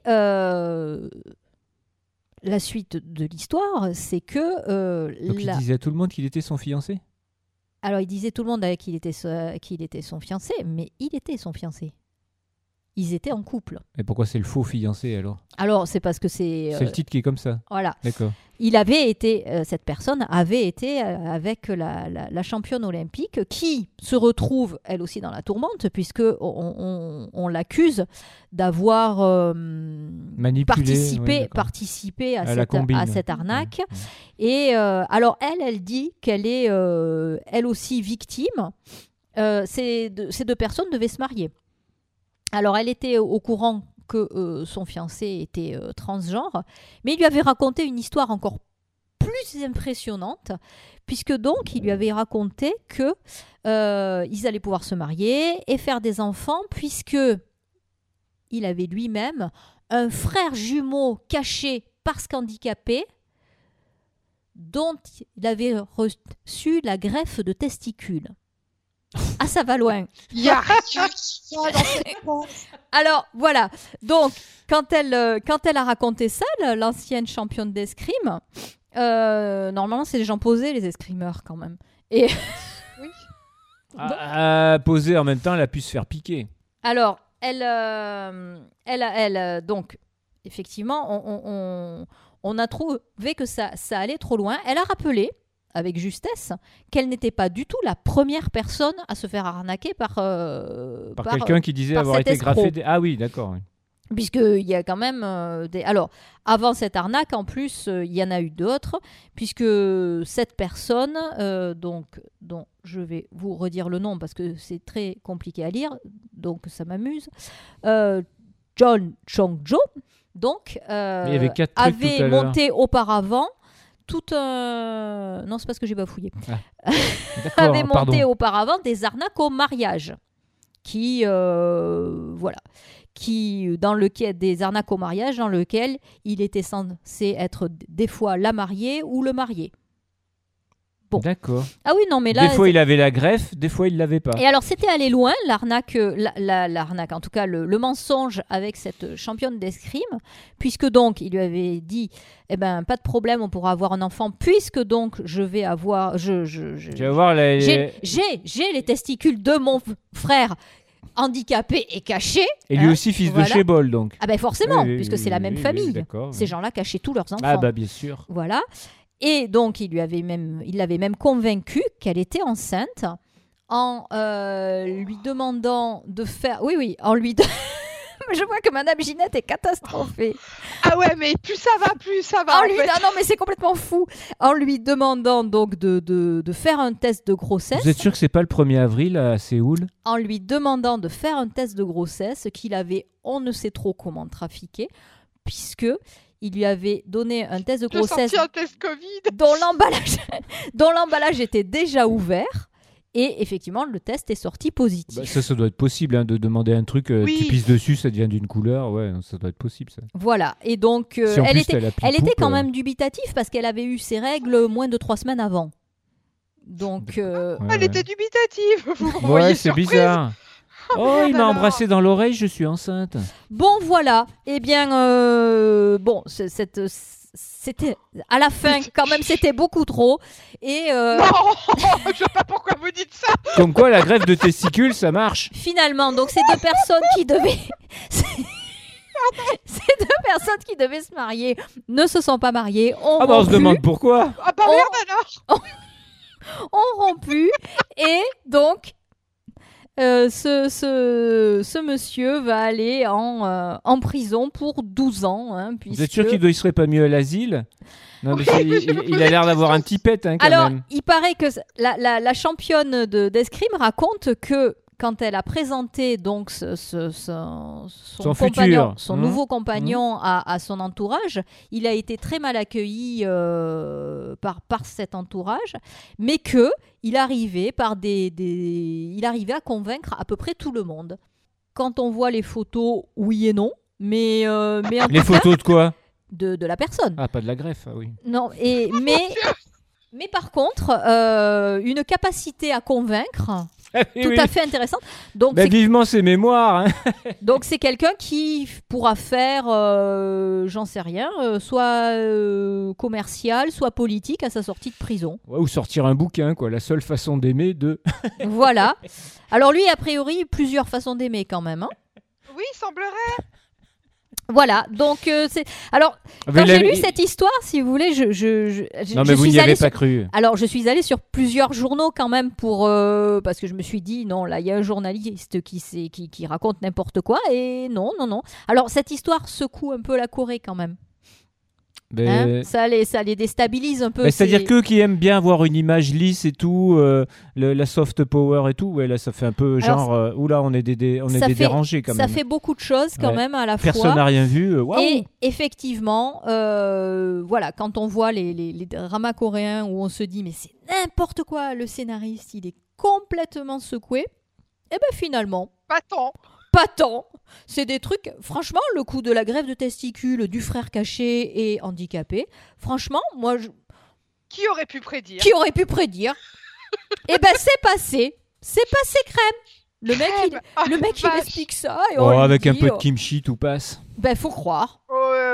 la suite de l'histoire, c'est que... Donc il disait à tout le monde qu'il était son fiancé? Alors, il disait tout le monde qu'il était son fiancé, mais il était son fiancé. Ils étaient en couple. Et pourquoi c'est le faux fiancé alors? Alors, c'est parce que c'est... C'est le titre qui est comme ça. Voilà. D'accord. Cette personne avait été avec la championne olympique qui se retrouve elle aussi dans la tourmente puisque on l'accuse d'avoir Manipulé, participé à la combine. cette arnaque. Ouais. Et alors elle dit qu'elle est elle aussi victime. Ces deux personnes devaient se marier. Alors elle était au courant que son fiancé était transgenre, mais il lui avait raconté une histoire encore plus impressionnante, puisque donc il lui avait raconté que ils allaient pouvoir se marier et faire des enfants, puisque il avait lui-même un frère jumeau caché parce qu'handicapé, dont il avait reçu la greffe de testicules. Ah, ça va loin. Il y a rien qui va dans cette réponse. Alors, voilà. Donc, quand elle a raconté ça, l'ancienne championne d'escrime, normalement, c'est les gens posés, les escrimeurs, quand même. Et Oui. Poser en même temps, elle a pu se faire piquer. Alors, donc, effectivement, on a trouvé que ça allait trop loin. Elle a rappelé, avec justesse, qu'elle n'était pas du tout la première personne à se faire arnaquer par quelqu'un qui disait par avoir cet été graffé. escroc. Ah oui, d'accord. Oui. Puisqu'il y a quand même des... Alors, avant cette arnaque, en plus, il y en a eu d'autres, puisque cette personne, dont je vais vous redire le nom parce que c'est très compliqué à lire, donc ça m'amuse, John Chong-jo, donc, Mais il y avait 4 trucs tout avait à l'heure. monté auparavant tout un... Non, c'est parce que j'ai bafouillé. D'accord, Avait monté pardon. auparavant des arnaques au mariage, qui des arnaques au mariage dans lequel il était censé être des fois la mariée ou le marié. Bon. D'accord. Ah oui, non, mais là... Des fois, il avait la greffe, des fois, il l'avait pas. Et alors, c'était aller loin, l'arnaque, l'arnaque, en tout cas, le mensonge avec cette championne d'escrime, puisque donc, il lui avait dit, eh ben, pas de problème, on pourra avoir un enfant, puisque donc, je vais avoir... Tu vas voir J'ai les testicules de mon frère handicapés et cachés. Et lui aussi, fils de chez Bol, donc. Ah ben forcément, Oui, puisque c'est la même oui, famille. d'accord. Ces gens-là cachaient tous leurs enfants. Ah bah bien sûr. Voilà. Et donc, il l'avait même convaincu qu'elle était enceinte en lui demandant de faire... Oui, en lui... Je vois que Madame Ginette est catastrophée. Ah ouais, mais plus ça va, En en lui... fait. Non, mais c'est complètement fou. En lui demandant donc de faire un test de grossesse. Vous êtes sûr que c'est pas le 1er avril à Séoul? En lui demandant de faire un test de grossesse qu'il avait, on ne sait trop comment trafiqué, puisque il lui avait donné un test de J'ai grossesse sorti un test Covid. dont l'emballage était déjà ouvert. Et effectivement, le test est sorti positif. Bah, ça doit être possible hein, de demander un truc, Oui. tu pisses dessus, ça devient d'une couleur. Ouais, ça doit être possible ça. Voilà. Et donc, Si en elle plus, était t'as la elle était pipoupe, quand même dubitative parce qu'elle avait eu ses règles moins de 3 semaines avant. Donc, ouais, Elle était dubitative. Vous me Ouais, voyez c'est surprise. bizarre. Oh, il m'a alors. embrassé dans l'oreille, je suis enceinte. bon, voilà. Eh bien, bon, c'était à la fin quand même, c'était beaucoup trop. Et Non, je sais pas pourquoi vous dites ça. Comme quoi, la greffe de testicules, ça marche. finalement, donc ces deux personnes qui devaient ces deux personnes qui devaient se marier ne se sont pas mariées. Ah bah on se demande pourquoi. Ah bah merde alors. ont rompu et donc ce monsieur va aller en prison pour 12 ans. Hein, Vous êtes sûr qu'il ne serait pas mieux à l'asile? Non, mais il a l'air d'avoir un petit pet hein, quand Alors, même. il paraît que la championne d'escrime raconte que quand elle a présenté donc son compagnon, futur. son nouveau compagnon à son entourage, il a été très mal accueilli par cet entourage, mais que il arrivait il arrivait à convaincre à peu près tout le monde. Quand on voit les photos, oui et non, mais en Les tout cas, photos de quoi? de la personne. Ah, pas de la greffe, ah oui. Non, mais par contre, une capacité à convaincre tout à fait intéressante. Donc, Bah, vivement ses mémoires. Hein. donc c'est quelqu'un qui pourra faire, j'en sais rien, soit commercial, soit politique à sa sortie de prison. Ouais, ou sortir un bouquin, quoi. La seule façon d'aimer de... Voilà. Alors lui, a priori, plusieurs façons d'aimer quand même. Hein. Oui, il semblerait. Voilà, donc c'est... Alors, Mais quand j'ai il a- lu cette histoire, si vous voulez, Non, mais vous suis n'y avez allée pas sur... cru. Alors, je suis allée sur plusieurs journaux quand même parce que je me suis dit, non, là, il y a un journaliste qui raconte n'importe quoi, et non. Alors, cette histoire secoue un peu la Corée quand même. Mais... Hein, ça les déstabilise un peu. Bah, c'est-à-dire qu'eux qui aiment bien avoir une image lisse et tout, la soft power et tout, ouais, là ça fait un peu Alors, genre, oula, on est des dérangés quand Ça même. fait beaucoup de choses quand Ouais. même à la Personne fois. n'a rien vu, waouh. Et effectivement, voilà, quand on voit les dramas coréens où on se dit mais c'est n'importe quoi, le scénariste il est complètement secoué, et ben finalement, Pas tant. pas tant. C'est des trucs, franchement, le coup de la greffe de testicules du frère caché et handicapé, franchement, moi, Qui aurait pu prédire? qui aurait pu prédire? Et ben c'est passé crème. Le mec, il vache. explique ça et Oh, on lui avec un dit, peu de kimchi, tout passe. ben faut croire.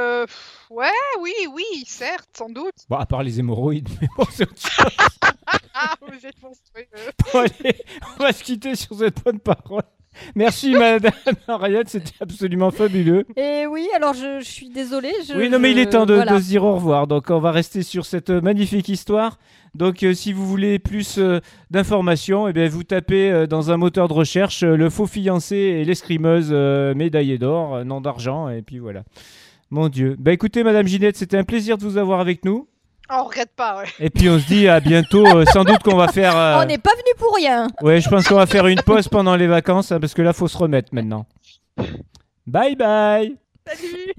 Ouais, oui, certes, sans doute. Bon, à part les hémorroïdes, mais bon, c'est autre chose. Ah, vous êtes monstrueux. Bon, allez, on va se quitter sur cette bonne parole. Merci Madame Ariane, c'était absolument fabuleux. Et oui, alors je suis désolée. Oui, non, mais il est temps de voilà. se dire au revoir. Donc, on va rester sur cette magnifique histoire. Donc, si vous voulez plus d'informations, eh bien, vous tapez dans un moteur de recherche le faux fiancé et l'escrimeuse médaillée d'or, non d'argent, et puis voilà. Mon Dieu. Bah, écoutez, Madame Ginette, c'était un plaisir de vous avoir avec nous. On regrette pas, ouais. Et puis, on se dit à bientôt. Sans doute qu'on va faire. On n'est pas venu pour rien. Ouais, je pense qu'on va faire une pause pendant les vacances, hein, parce que là, faut se remettre maintenant. Bye bye. Salut.